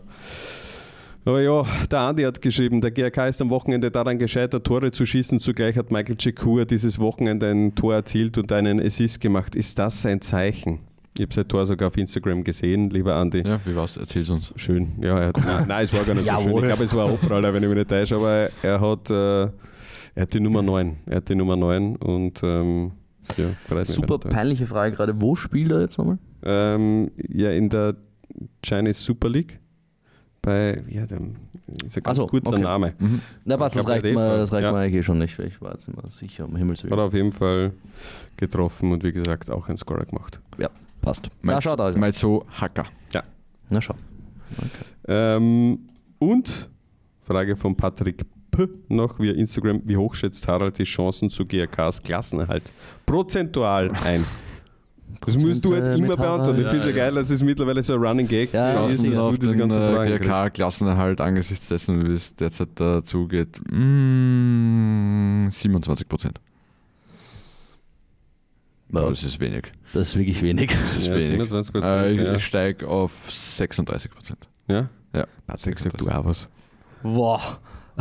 ja, der Andi hat geschrieben, der GRK ist am Wochenende daran gescheitert, Tore zu schießen. Zugleich hat Michael Cekur dieses Wochenende ein Tor erzielt und einen Assist gemacht. Ist das ein Zeichen? Ich habe sein Tor sogar auf Instagram gesehen, lieber Andi. Ja, wie war's? Erzähl's uns. Schön. Ja, nein, es war gar nicht so schön. Ich glaube, es war ein Hochpraller, wenn ich mich nicht täusche, aber er hat die Nummer 9. Er hat die Nummer 9 und ja, freut mich. Super peinliche Frage gerade. Wo spielt er jetzt nochmal? Ja, in der Chinese Super League. Bei, ja, ist ein ganz kurzer Name. Mhm. Na passt, das reicht mir eigentlich schon nicht. Ich war jetzt immer sicher, um Himmels Willen. Hat auf jeden Fall getroffen und wie gesagt auch einen Scorer gemacht. Ja, passt. Mal so Hacker. Ja. Na schau. Okay. Und Frage von Patrick P. noch via Instagram. Wie hoch schätzt Harald die Chancen zu GRKs Klassenerhalt prozentual ein? Das musst du halt immer beantworten. Ich finde es ja geil, dass es mittlerweile so ein Running Gag ist, dass du diese ganzen Fragen GRK-Klassenerhalt angesichts dessen, wie es derzeit dazu geht, 27%. Ja, das ist wenig. Das ist wirklich wenig. Das ist wenig. 27%, ich steige auf 36%. Ja? Ja. Patrick, sag du auch was. Boah.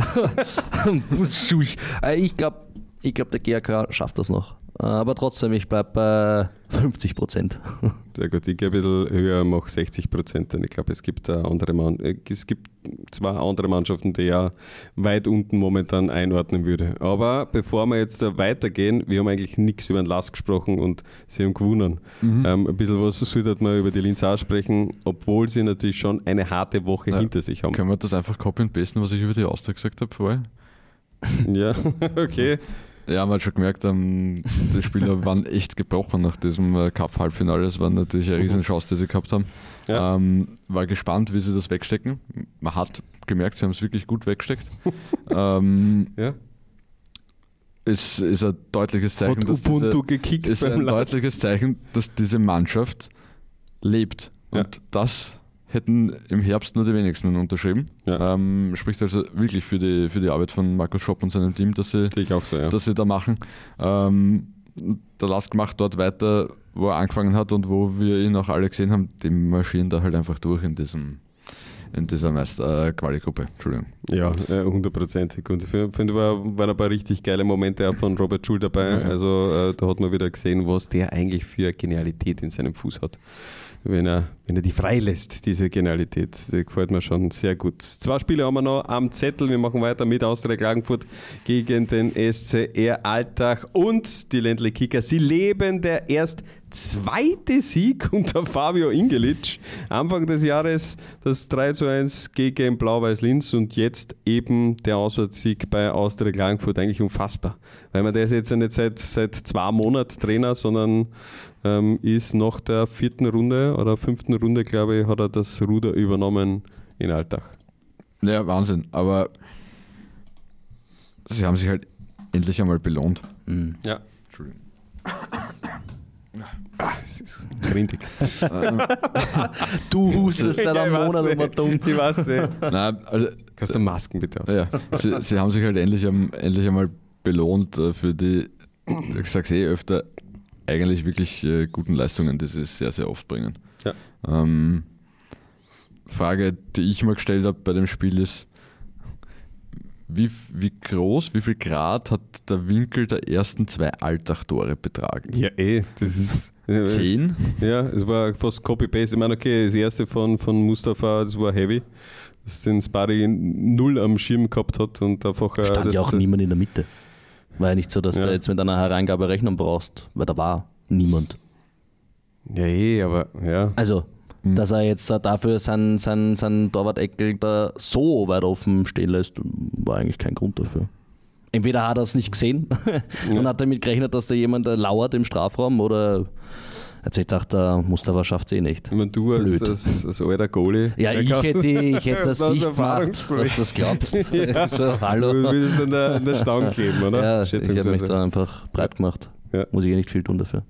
Ich glaube, der GRK schafft das noch. Aber trotzdem, ich bleibe bei 50%. Sehr gut, ich gehe ein bisschen höher, mache 60%, denn ich glaube, es gibt zwei andere Mannschaften, die ja weit unten momentan einordnen würde. Aber bevor wir jetzt weitergehen, wir haben eigentlich nichts über den Lask gesprochen und sie haben gewonnen. Ein bisschen was sollte man über die Linz auch sprechen, obwohl sie natürlich schon eine harte Woche hinter sich haben. Können wir das einfach copy und pasten, was ich über die Austria gesagt habe vorher? Ja, okay. Ja, man hat schon gemerkt, die Spieler waren echt gebrochen nach diesem Cup-Halbfinale. Das war natürlich eine Riesenchance, die sie gehabt haben. Ja. War gespannt, wie sie das wegstecken. Man hat gemerkt, sie haben es wirklich gut weggesteckt. Ja. Es ist ein deutliches Zeichen, dass diese Mannschaft lebt. Ja. Und das hätten im Herbst nur die wenigsten unterschrieben. Ja. Spricht also wirklich für die Arbeit von Markus Schopp und seinem Team, dass sie da machen. Der Lask macht dort weiter, wo er angefangen hat und wo wir ihn auch alle gesehen haben. Die marschieren da halt einfach durch in dieser Quali-Gruppe. Entschuldigung. Ja, 100%. Und ich finde, waren ein paar richtig geile Momente auch von Robert Schul dabei. Ja. Also da hat man wieder gesehen, was der eigentlich für Genialität in seinem Fuß hat. Wenn er die freilässt, diese Genialität. Das gefällt mir schon sehr gut. 2 Spiele haben wir noch am Zettel. Wir machen weiter mit Austria Klagenfurt gegen den SCR Altach und die Ländle Kicker. Sie leben der erst 2. Sieg unter Fabio Ingelic. Anfang des Jahres das 3:1 gegen Blau-Weiß Linz und jetzt eben der Auswärtssieg bei Austria Klagenfurt. Eigentlich unfassbar. Weil man der ist jetzt nicht seit 2 Monaten Trainer, sondern ist nach der 4. Runde oder 5. Runde, glaube ich, hat er das Ruder übernommen in Altach. Ja, Wahnsinn. Aber sie haben sich halt endlich einmal belohnt. Mhm. Ja. Entschuldigung. Es ist grindig. Du hustest seit einem Monat immer dumm. Ich weiß nicht. Nein, also, kannst du Masken bitte aufsetzen? Ja, sie haben sich halt endlich einmal belohnt für die, ich sag's öfter, eigentlich wirklich guten Leistungen, die sie sehr, sehr oft bringen. Ja. Frage, die ich mir gestellt habe bei dem Spiel ist, wie viel Grad hat der Winkel der ersten 2 Alltag-Tore betragen? Ja, das ist... 10? Ja, es war fast Copy-Paste. Ich meine, okay, das erste von Mustafa, das war heavy, dass den Spari 0 am Schirm gehabt hat und einfach... Stand ja auch niemand in der Mitte. War ja nicht so, dass du jetzt mit einer Hereingabe rechnen brauchst, weil da war niemand. Ja, aber ja. Also, dass er jetzt dafür sein Torwart-Eckel da so weit offen stehen lässt, war eigentlich kein Grund dafür. Entweder hat er es nicht gesehen und hat damit gerechnet, dass da jemand lauert im Strafraum, oder hat sich gedacht, der Mustafa schafft es nicht. Ich meine, du als alter Goalie. Ja, ich hätte das nicht gemacht, dass du das glaubst. Ja. So, hallo. Du willst an der Stange kleben, oder? Ja, ich habe mich da einfach breit gemacht. Ja. Muss ich nicht viel tun dafür.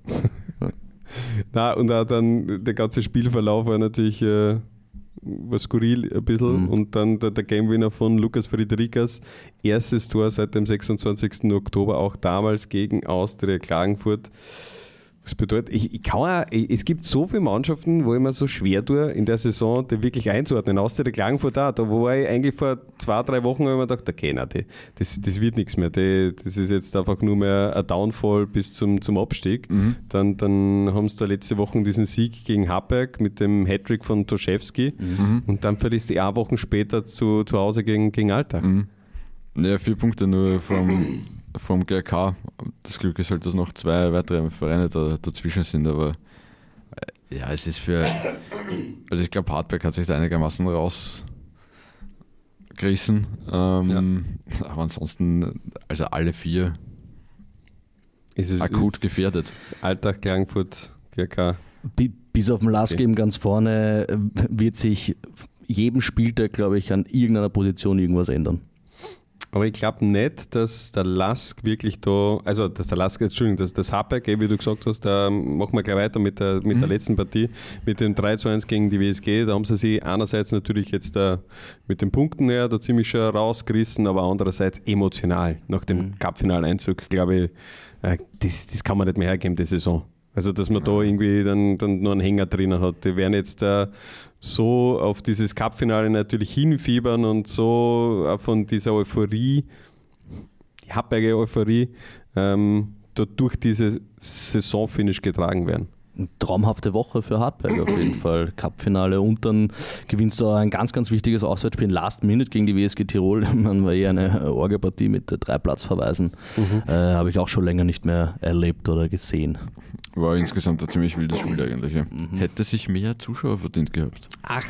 Na, und auch dann der ganze Spielverlauf war natürlich war skurril ein bisschen. Und dann der Gamewinner von Lukas Friedrichs, erstes Tor seit dem 26. Oktober, auch damals gegen Austria Klagenfurt. Das bedeutet, es gibt so viele Mannschaften, wo ich mir so schwer tue, in der Saison die wirklich einzuordnen. Außer der Klagenfurt auch. Da war ich eigentlich vor 2-3 Wochen, habe ich mir gedacht, okay, nein, das wird nichts mehr. Das ist jetzt einfach nur mehr ein Downfall bis zum Abstieg. Dann haben sie da letzte Woche diesen Sieg gegen Hartberg mit dem Hattrick von Toszewski. Und dann verliest die 1 Wochen später zu Hause gegen Alltag. Ja, 4 Punkte nur vom GRK. Das Glück ist halt, dass noch 2 weitere Vereine dazwischen sind, aber ja, es ist also ich glaube, Hartberg hat sich da einigermaßen rausgerissen. Aber ansonsten, also alle 4 ist es akut gefährdet. Alltag, Klagenfurt, GRK. Bis auf den Last Game ganz vorne wird sich jedem Spieltag, glaube ich, an irgendeiner Position irgendwas ändern. Aber ich glaube nicht, dass der Lask wirklich da, also dass der Lask, Entschuldigung, das Hartberg, wie du gesagt hast, da machen wir gleich weiter mit der letzten Partie, mit dem 3:1 gegen die WSG. Da haben sie sich einerseits natürlich jetzt mit den Punkten her da ziemlich schon rausgerissen, aber andererseits emotional. Nach dem Cup-Finaleinzug, glaube ich, das kann man nicht mehr hergeben, die Saison. Also, dass man da irgendwie dann nur einen Hänger drinnen hat. Die werden jetzt so auf dieses Cup-Finale natürlich hinfiebern und so auch von dieser Euphorie, die Hartberger Euphorie, durch diese Saisonfinish getragen werden. Eine traumhafte Woche für Hartberg auf jeden Fall. Cup-Finale und dann gewinnst du ein ganz, ganz wichtiges Auswärtsspiel in Last Minute gegen die WSG Tirol. Man war eine Orga-Partie mit 3 Platzverweisen. Habe ich auch schon länger nicht mehr erlebt oder gesehen. War insgesamt ein ziemlich wildes Spiel eigentlich. Ja. Hätte sich mehr Zuschauer verdient gehabt.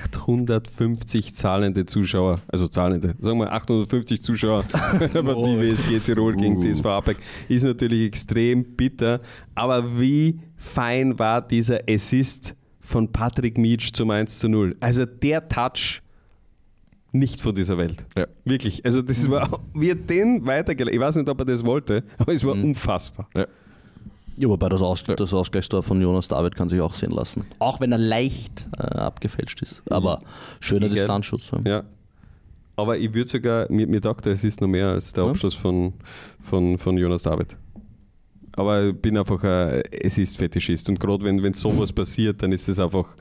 850 zahlende Zuschauer, sagen wir 850 Zuschauer bei die WSG Tirol gegen TSV Hartberg, ist natürlich extrem bitter, aber wie fein war dieser Assist von Patrick Mietsch zum 1:0. Also der Touch nicht von dieser Welt. Ja. Wirklich. Also das war, wie er den weitergeleitet, ich weiß nicht, ob er das wollte, aber es war unfassbar. Ja. Ja, wobei das Ausgleichstor von Jonas David kann sich auch sehen lassen. Auch wenn er leicht abgefälscht ist. Aber schöner Distanzschuss. Ja. Aber ich würde sogar, mir dachte, es ist noch mehr als der Abschluss von Jonas David. Aber ich bin einfach es ist Fetischist. Und gerade wenn sowas passiert, dann ist es einfach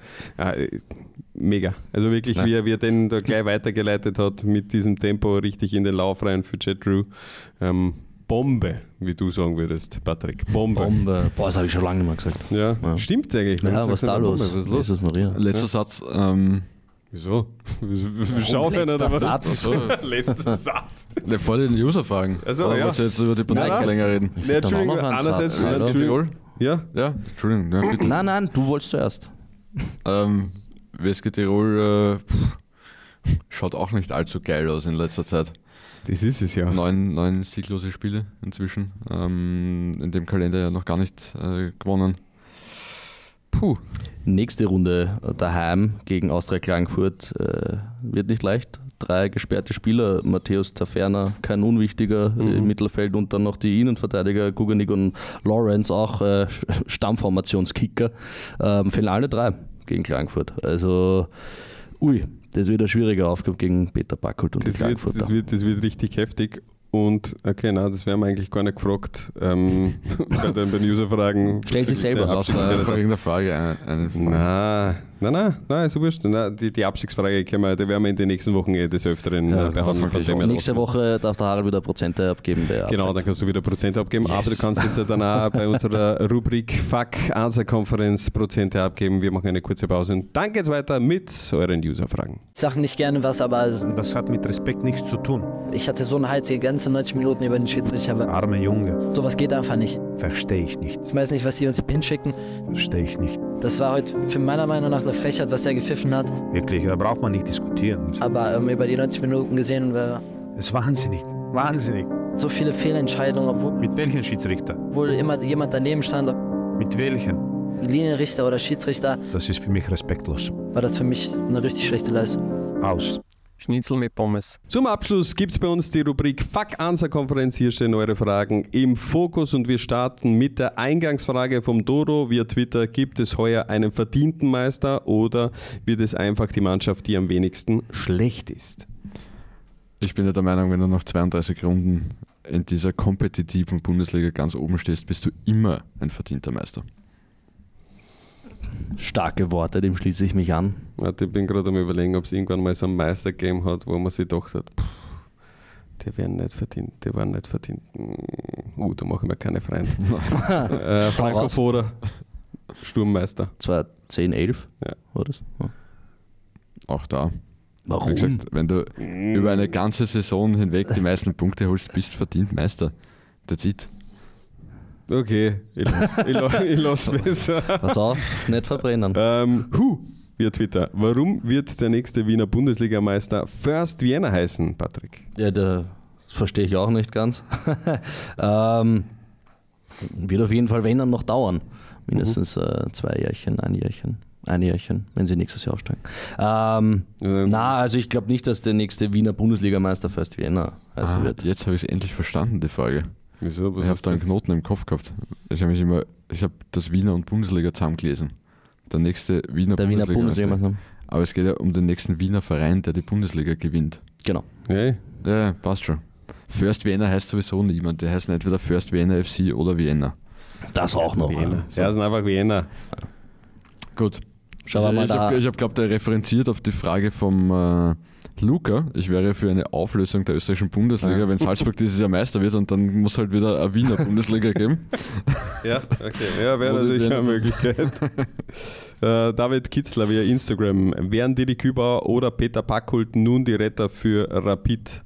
mega. Also wirklich, wie er den da gleich weitergeleitet hat, mit diesem Tempo richtig in den Lauf rein für Jet Drew. Bombe, wie du sagen würdest, Patrick. Bombe. Boah, das habe ich schon lange nicht mehr gesagt. Ja. Stimmt eigentlich. Ja, was ist da los? Was ist los? Jesus Maria. Letzter Satz. Wieso? Schaufeln oder was? Satz. Letzter Satz. Vor den User-Fragen. Also, ja. Wollt ihr jetzt über die Partei länger reden? Nee, Entschuldigung, einerseits. Tirol? Ja? Ja, Entschuldigung. Ja, bitte. Nein, du wolltest zuerst. WSG Tirol schaut auch nicht allzu geil aus in letzter Zeit. Das ist es ja. 9 sieglose Spiele inzwischen. In dem Kalender ja noch gar nicht gewonnen. Puh. Nächste Runde daheim gegen Austria Klagenfurt wird nicht leicht. 3 gesperrte Spieler, Matthäus Taferner, kein unwichtiger im Mittelfeld, und dann noch die Innenverteidiger Guganik und Lawrence, auch Stammformationskicker. Fehlen alle 3 gegen Klagenfurt. Also, das wird eine schwierige Aufgabe gegen Peter Backhult und die Klagenfurter. Das wird richtig heftig. Und okay, das werden wir eigentlich gar nicht gefragt bei den User-Fragen. Stell sich selber aus irgendeiner Frage ein. Nein, Nein, ist wurscht. Nein, die Abstiegsfrage die werden wir in den nächsten Wochen des Öfteren behandeln. Nächste Woche darf der Harald wieder Prozente abgeben. Genau, dann kannst du wieder Prozente abgeben. Yes. Aber du kannst jetzt dann auch bei unserer Rubrik Fuck-Answer-Konferenz Prozente abgeben. Wir machen eine kurze Pause und dann geht's weiter mit euren User-Fragen. Ich sage nicht gerne was, aber... Das hat mit Respekt nichts zu tun. Ich hatte so einen Hals die ganze 90 Minuten über den Schiedsrichter. Arme Junge. Sowas geht einfach nicht. Verstehe ich nicht. Ich weiß nicht, was die uns hinschicken. Verstehe ich nicht. Das war heute für meiner Meinung nach eine Frechheit, was er gepfiffen hat. Wirklich, da braucht man nicht diskutieren. Aber über die 90 Minuten gesehen... Das ist wahnsinnig. Wahnsinnig. So viele Fehlentscheidungen, obwohl... Mit welchen Schiedsrichter? Obwohl immer jemand daneben stand. Mit welchen? Linienrichter oder Schiedsrichter. Das ist für mich respektlos. War das für mich eine richtig schlechte Leistung. Aus. Schnitzel mit Pommes. Zum Abschluss gibt es bei uns die Rubrik Fuck-Answer-Konferenz. Hier stehen eure Fragen im Fokus und wir starten mit der Eingangsfrage vom Dodo via Twitter. Gibt es heuer einen verdienten Meister oder wird es einfach die Mannschaft, die am wenigsten schlecht ist? Ich bin ja der Meinung, wenn du nach 32 Runden in dieser kompetitiven Bundesliga ganz oben stehst, bist du immer ein verdienter Meister. Starke Worte, dem schließe ich mich an. Ich bin gerade am Überlegen, ob es irgendwann mal so ein Meistergame hat, wo man sich gedacht hat, die werden nicht verdient, die waren nicht verdient. Da machen wir keine Freunde. Franco Foda, Sturmmeister. 2010, 11 war das? Ja. Auch da. Warum? Wie gesagt, wenn du über eine ganze Saison hinweg die meisten Punkte holst, bist du verdient Meister. That's it. Okay, ich lass besser. Pass auf, nicht verbrennen. Via Twitter. Warum wird der nächste Wiener Bundesligameister First Vienna heißen, Patrick? Ja, das verstehe ich auch nicht ganz. Wird auf jeden Fall, wenn dann noch dauern. Mindestens 2 Jährchen, ein Jährchen, wenn sie nächstes Jahr aufsteigen. Also ich glaube nicht, dass der nächste Wiener Bundesligameister First Vienna heißen wird. Jetzt habe ich es endlich verstanden, die Frage. Wieso? Ich habe da einen Knoten im Kopf gehabt. Ich habe das Wiener und Bundesliga zusammengelesen. Der nächste Wiener Bundesliga. Aber es geht ja um den nächsten Wiener Verein, der die Bundesliga gewinnt. Genau. Okay. Ja, passt schon. First Vienna heißt sowieso niemand. Der heißt entweder First Vienna FC oder Vienna. Das auch noch. Vienna. Ja, das sind einfach Vienna. Gut. Schauen wir mal da. Ich habe, glaube der referenziert auf die Frage vom Luca. Ich wäre für eine Auflösung der österreichischen Bundesliga, wenn Salzburg dieses Jahr Meister wird und dann muss halt wieder eine Wiener Bundesliga geben. Ja, okay. Ja, wäre natürlich eine Möglichkeit. David Kitzler via Instagram. Wären Didi Kübauer oder Peter Packhult nun die Retter für Rapid?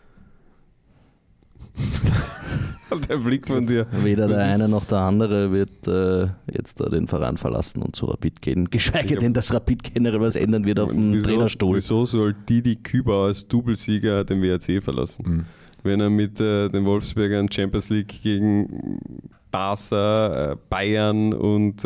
Der Blick von dir. Weder der eine noch der andere wird jetzt den Verein verlassen und zu Rapid gehen. Geschweige denn, dass Rapid generell was ändern wird auf dem Trainerstuhl. Wieso soll Didi Kübauer als Doublesieger den WRC verlassen? Mhm. Wenn er mit den Wolfsbergern Champions League gegen Barca, Bayern und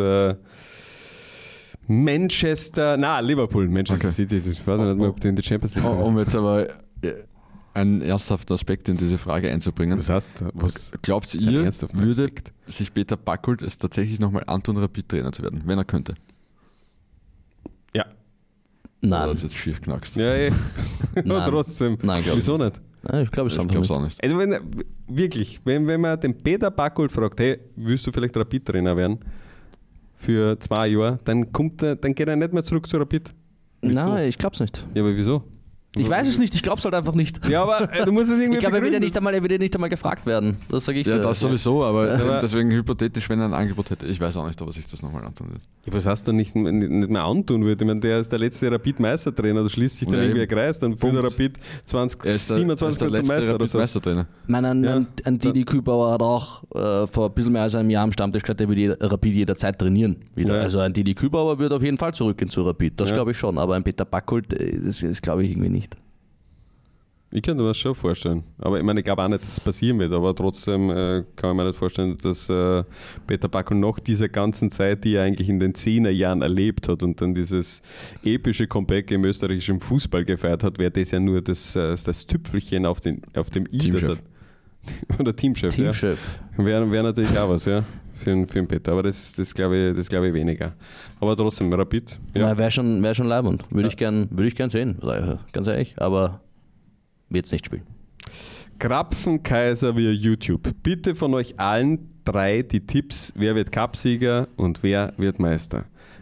Liverpool, City. Ich weiß nicht mehr, ob die in die Champions League Um jetzt aber einen ernsthaften Aspekt in diese Frage einzubringen. Was glaubt ihr, würde sich Peter Packhult es tatsächlich nochmal antun, Rapid-Trainer zu werden, wenn er könnte? Ja. Nein. Oder hat jetzt schier knackst? Ja, aber trotzdem. Nein, wieso nicht? Nein, ich glaube es auch nicht. Also wenn man den Peter Packhult fragt, hey, willst du vielleicht Rapid-Trainer werden für 2 Jahre, dann geht er nicht mehr zurück zu Rapid. Wieso? Nein, ich glaube es nicht. Ja, aber wieso? Ich weiß es nicht, ich glaube es halt einfach nicht. Ja, aber du musst es irgendwie Ich glaube, er wird ja nicht einmal gefragt werden. Das sage ich dir. Ja, das sowieso, aber deswegen hypothetisch, wenn er ein Angebot hätte. Ich weiß auch nicht, ob er sich das nochmal antun wird. Ja, was hast du nicht mehr antun wird? Ich meine, der ist der letzte Rapid-Meistertrainer, da schließt sich dann irgendwie ein Kreis, dann führt der Rapid 2027 zum Meister oder so. Meistertrainer. Ich meine, ein Didi Kübauer hat auch vor ein bisschen mehr als einem Jahr am Stammtisch gesagt, der würde Rapid jederzeit trainieren. Wieder. Ja. Also ein Didi Kübauer wird auf jeden Fall zurückgehen zu Rapid, das glaube ich schon, aber ein Peter Packhult, das glaube ich irgendwie nicht. Ich kann mir das schon vorstellen. Aber ich meine, ich glaube auch nicht, dass es passieren wird. Aber trotzdem kann ich mir nicht vorstellen, dass Peter Packhult nach dieser ganzen Zeit, die er eigentlich in den 10er Jahren erlebt hat und dann dieses epische Comeback im österreichischen Fußball gefeiert hat, wäre das ja nur das Tüpfelchen auf dem I. Teamchef. Oder Teamchef. Wäre natürlich auch was, ja. Für den Peter. Aber das glaube ich weniger. Aber trotzdem, Rapid. Ja, wäre schon leibend. Würde ich gern sehen. Ganz ehrlich. Aber wird es nicht spielen. Krapfenkaiser via YouTube. Bitte von euch allen 3 die Tipps, wer wird Cupsieger und wer wird Meister.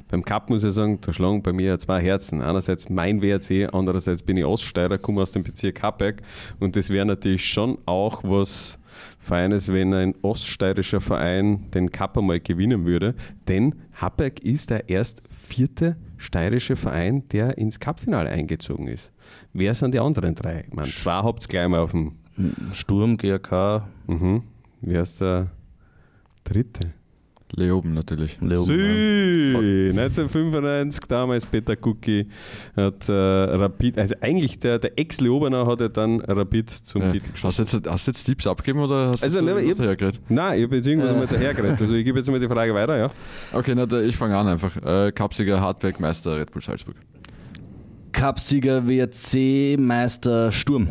beim Cup muss ich sagen, da schlagen bei mir 2 Herzen. Einerseits mein WRC, andererseits bin ich Oststeirer, komme aus dem Bezirk Happberg und das wäre natürlich schon auch was Feines, wenn ein oststeirischer Verein den Cup einmal gewinnen würde, denn Happberg ist der erst 4. steirische Verein, der ins Cup-Finale eingezogen ist. Wer sind die anderen 3? Ich meine, 2 habt ihr gleich mal auf dem Sturm, GRK. Wer ist der 3.? Leoben natürlich. Leoben, 1995, damals Peter Kucki hat Rapid, also eigentlich der Ex-Leobener hat ja dann Rapid zum Titel geschossen. Hast du jetzt Tipps abgegeben oder hast du dahergeredet? Nein, ich habe jetzt irgendwas mal dahergeredet. Also ich gebe jetzt mal die Frage weiter, ja. Okay, ich fange an einfach. Cupsieger Hartberg, Meister Red Bull Salzburg. Cupsieger WRC, Meister Sturm.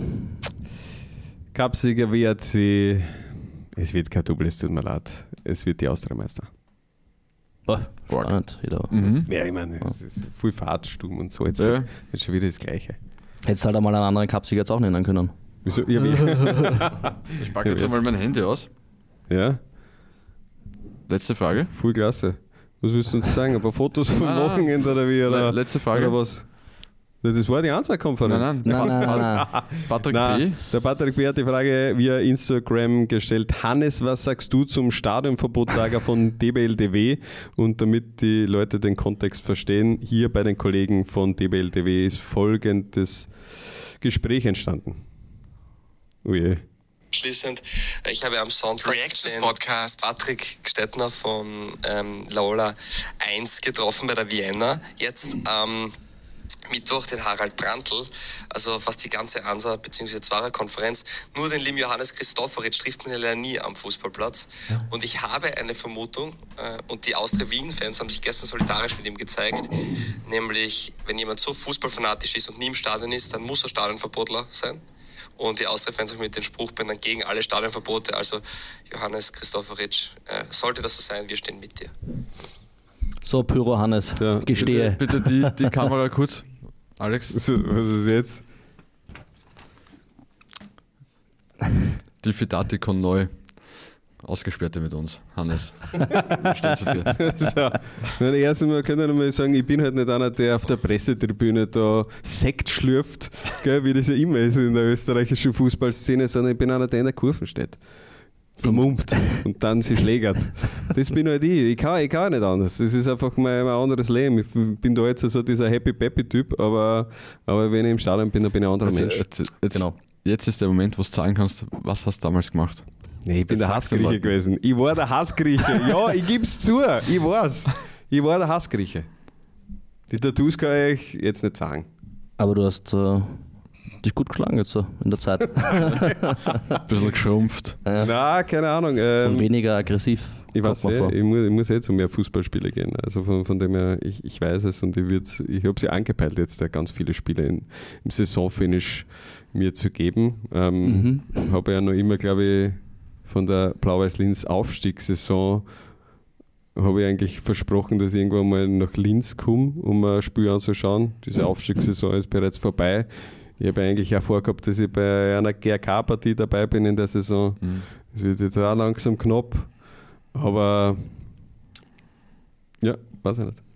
Cupsieger WRC, es wird kein Double, es tut mir leid. Es wird die Austria-Meister. Spannend. Ja, ich meine, es ist viel Fahrtsturm und so. Jetzt wird schon wieder das Gleiche. Hättest halt einmal einen anderen Cupsieger jetzt auch nennen können. Wieso? Ja, wie? Ich packe jetzt einmal mein Handy aus. Ja. Letzte Frage. Voll klasse. Was willst du uns sagen? Ein paar Fotos vom Wochenende oder wie? Oder, letzte Frage. Oder was? Das war die Ansage-Konferenz. Nein. Patrick B. Der Patrick B. hat die Frage via Instagram gestellt. Hannes, was sagst du zum Stadionverbotssager von DBLDW? Und damit die Leute den Kontext verstehen, hier bei den Kollegen von DBLDW ist folgendes Gespräch entstanden. Oh je. Schließend, ich habe am Sonntag den Patrick Gstettner von Laola 1 getroffen bei der Vienna. Jetzt Mittwoch den Harald Brandl, also fast die ganze Ansa bzw. Zwarer-Konferenz. Nur den lieben Johannes Christofferitsch trifft man ja leider nie am Fußballplatz. Ja. Und ich habe eine Vermutung, und die Austria Wien-Fans haben sich gestern solidarisch mit ihm gezeigt, nämlich, wenn jemand so fußballfanatisch ist und nie im Stadion ist, dann muss er Stadionverbotler sein. Und die Austria-Fans haben mit den Spruchbändern gegen alle Stadionverbote. Also Johannes Christofferitsch, sollte das so sein, wir stehen mit dir. So, Pyro Hannes, ja, gestehe. Bitte die Kamera kurz. Alex? Was ist jetzt? Die Fidatikon neu. Ausgesperrte mit uns. Hannes. So. Erstmal kann ich mal sagen, ich bin halt nicht einer, der auf der Pressetribüne da Sekt schlürft, gell, wie das ja immer ist in der österreichischen Fußballszene, sondern ich bin einer, der in der Kurve steht. Vermummt und dann sie schlägert. Das bin halt ich. Ich kann nicht anders. Das ist einfach mein anderes Leben. Ich bin da jetzt so dieser Happy-Peppy-Typ, aber wenn ich im Stadion bin, dann bin ich ein anderer Mensch. Genau. Jetzt ist der Moment, wo du sagen kannst, was hast du damals gemacht? Nee, ich bin der Hassgrieche gewesen. Ich war der Hassgrieche. Ja, ich gebe es zu. Ich weiß. Ich war der Hassgrieche. Die Tattoos kann ich jetzt nicht sagen. Aber du hast dich gut geschlagen jetzt so in der Zeit. Ein bisschen geschrumpft. Ja. Na, keine Ahnung. Und weniger aggressiv. Ich weiß ich muss jetzt zu mehr Fußballspiele gehen. Also von dem her, ich weiß es und ich habe sie angepeilt, jetzt ganz viele Spiele im Saisonfinish mir zu geben. Habe ja noch immer, glaube ich, von der Blau-Weiß-Linz Aufstiegssaison habe ich eigentlich versprochen, dass ich irgendwann mal nach Linz komme, um ein Spiel anzuschauen. Diese Aufstiegssaison ist bereits vorbei. Ich habe eigentlich auch vorgehabt, dass ich bei einer GRK-Partie dabei bin in der Saison. Es wird jetzt auch langsam knapp. Aber ja, weiß ich nicht.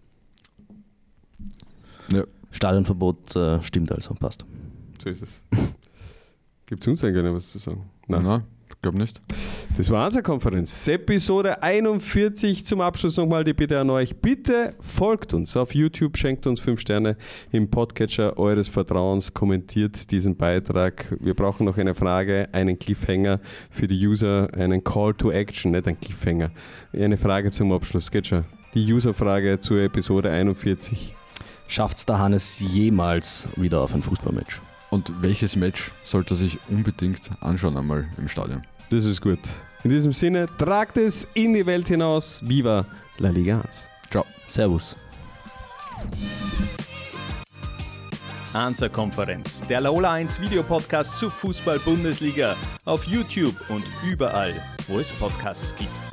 Ja. Stadionverbot stimmt also, passt. So ist es. Gibt es uns eigentlich noch was zu sagen? Nein, ich glaube nicht. Das war unsere Konferenz. Episode 41. Zum Abschluss nochmal die Bitte an euch. Bitte folgt uns auf YouTube, schenkt uns 5 Sterne im Podcatcher eures Vertrauens, kommentiert diesen Beitrag. Wir brauchen noch eine Frage, einen Cliffhanger für die User, einen Call to Action, nicht ein Cliffhanger. Eine Frage zum Abschluss, geht schon. Die User-Frage zur Episode 41. Schafft's der Hannes jemals wieder auf ein Fußballmatch? Und welches Match sollte er sich unbedingt anschauen einmal im Stadion? Das ist gut. In diesem Sinne, tragt es in die Welt hinaus. Viva la Liga 1. Ciao. Servus. Answer-Konferenz, der Laola 1 Videopodcast zur Fußball-Bundesliga auf YouTube und überall, wo es Podcasts gibt.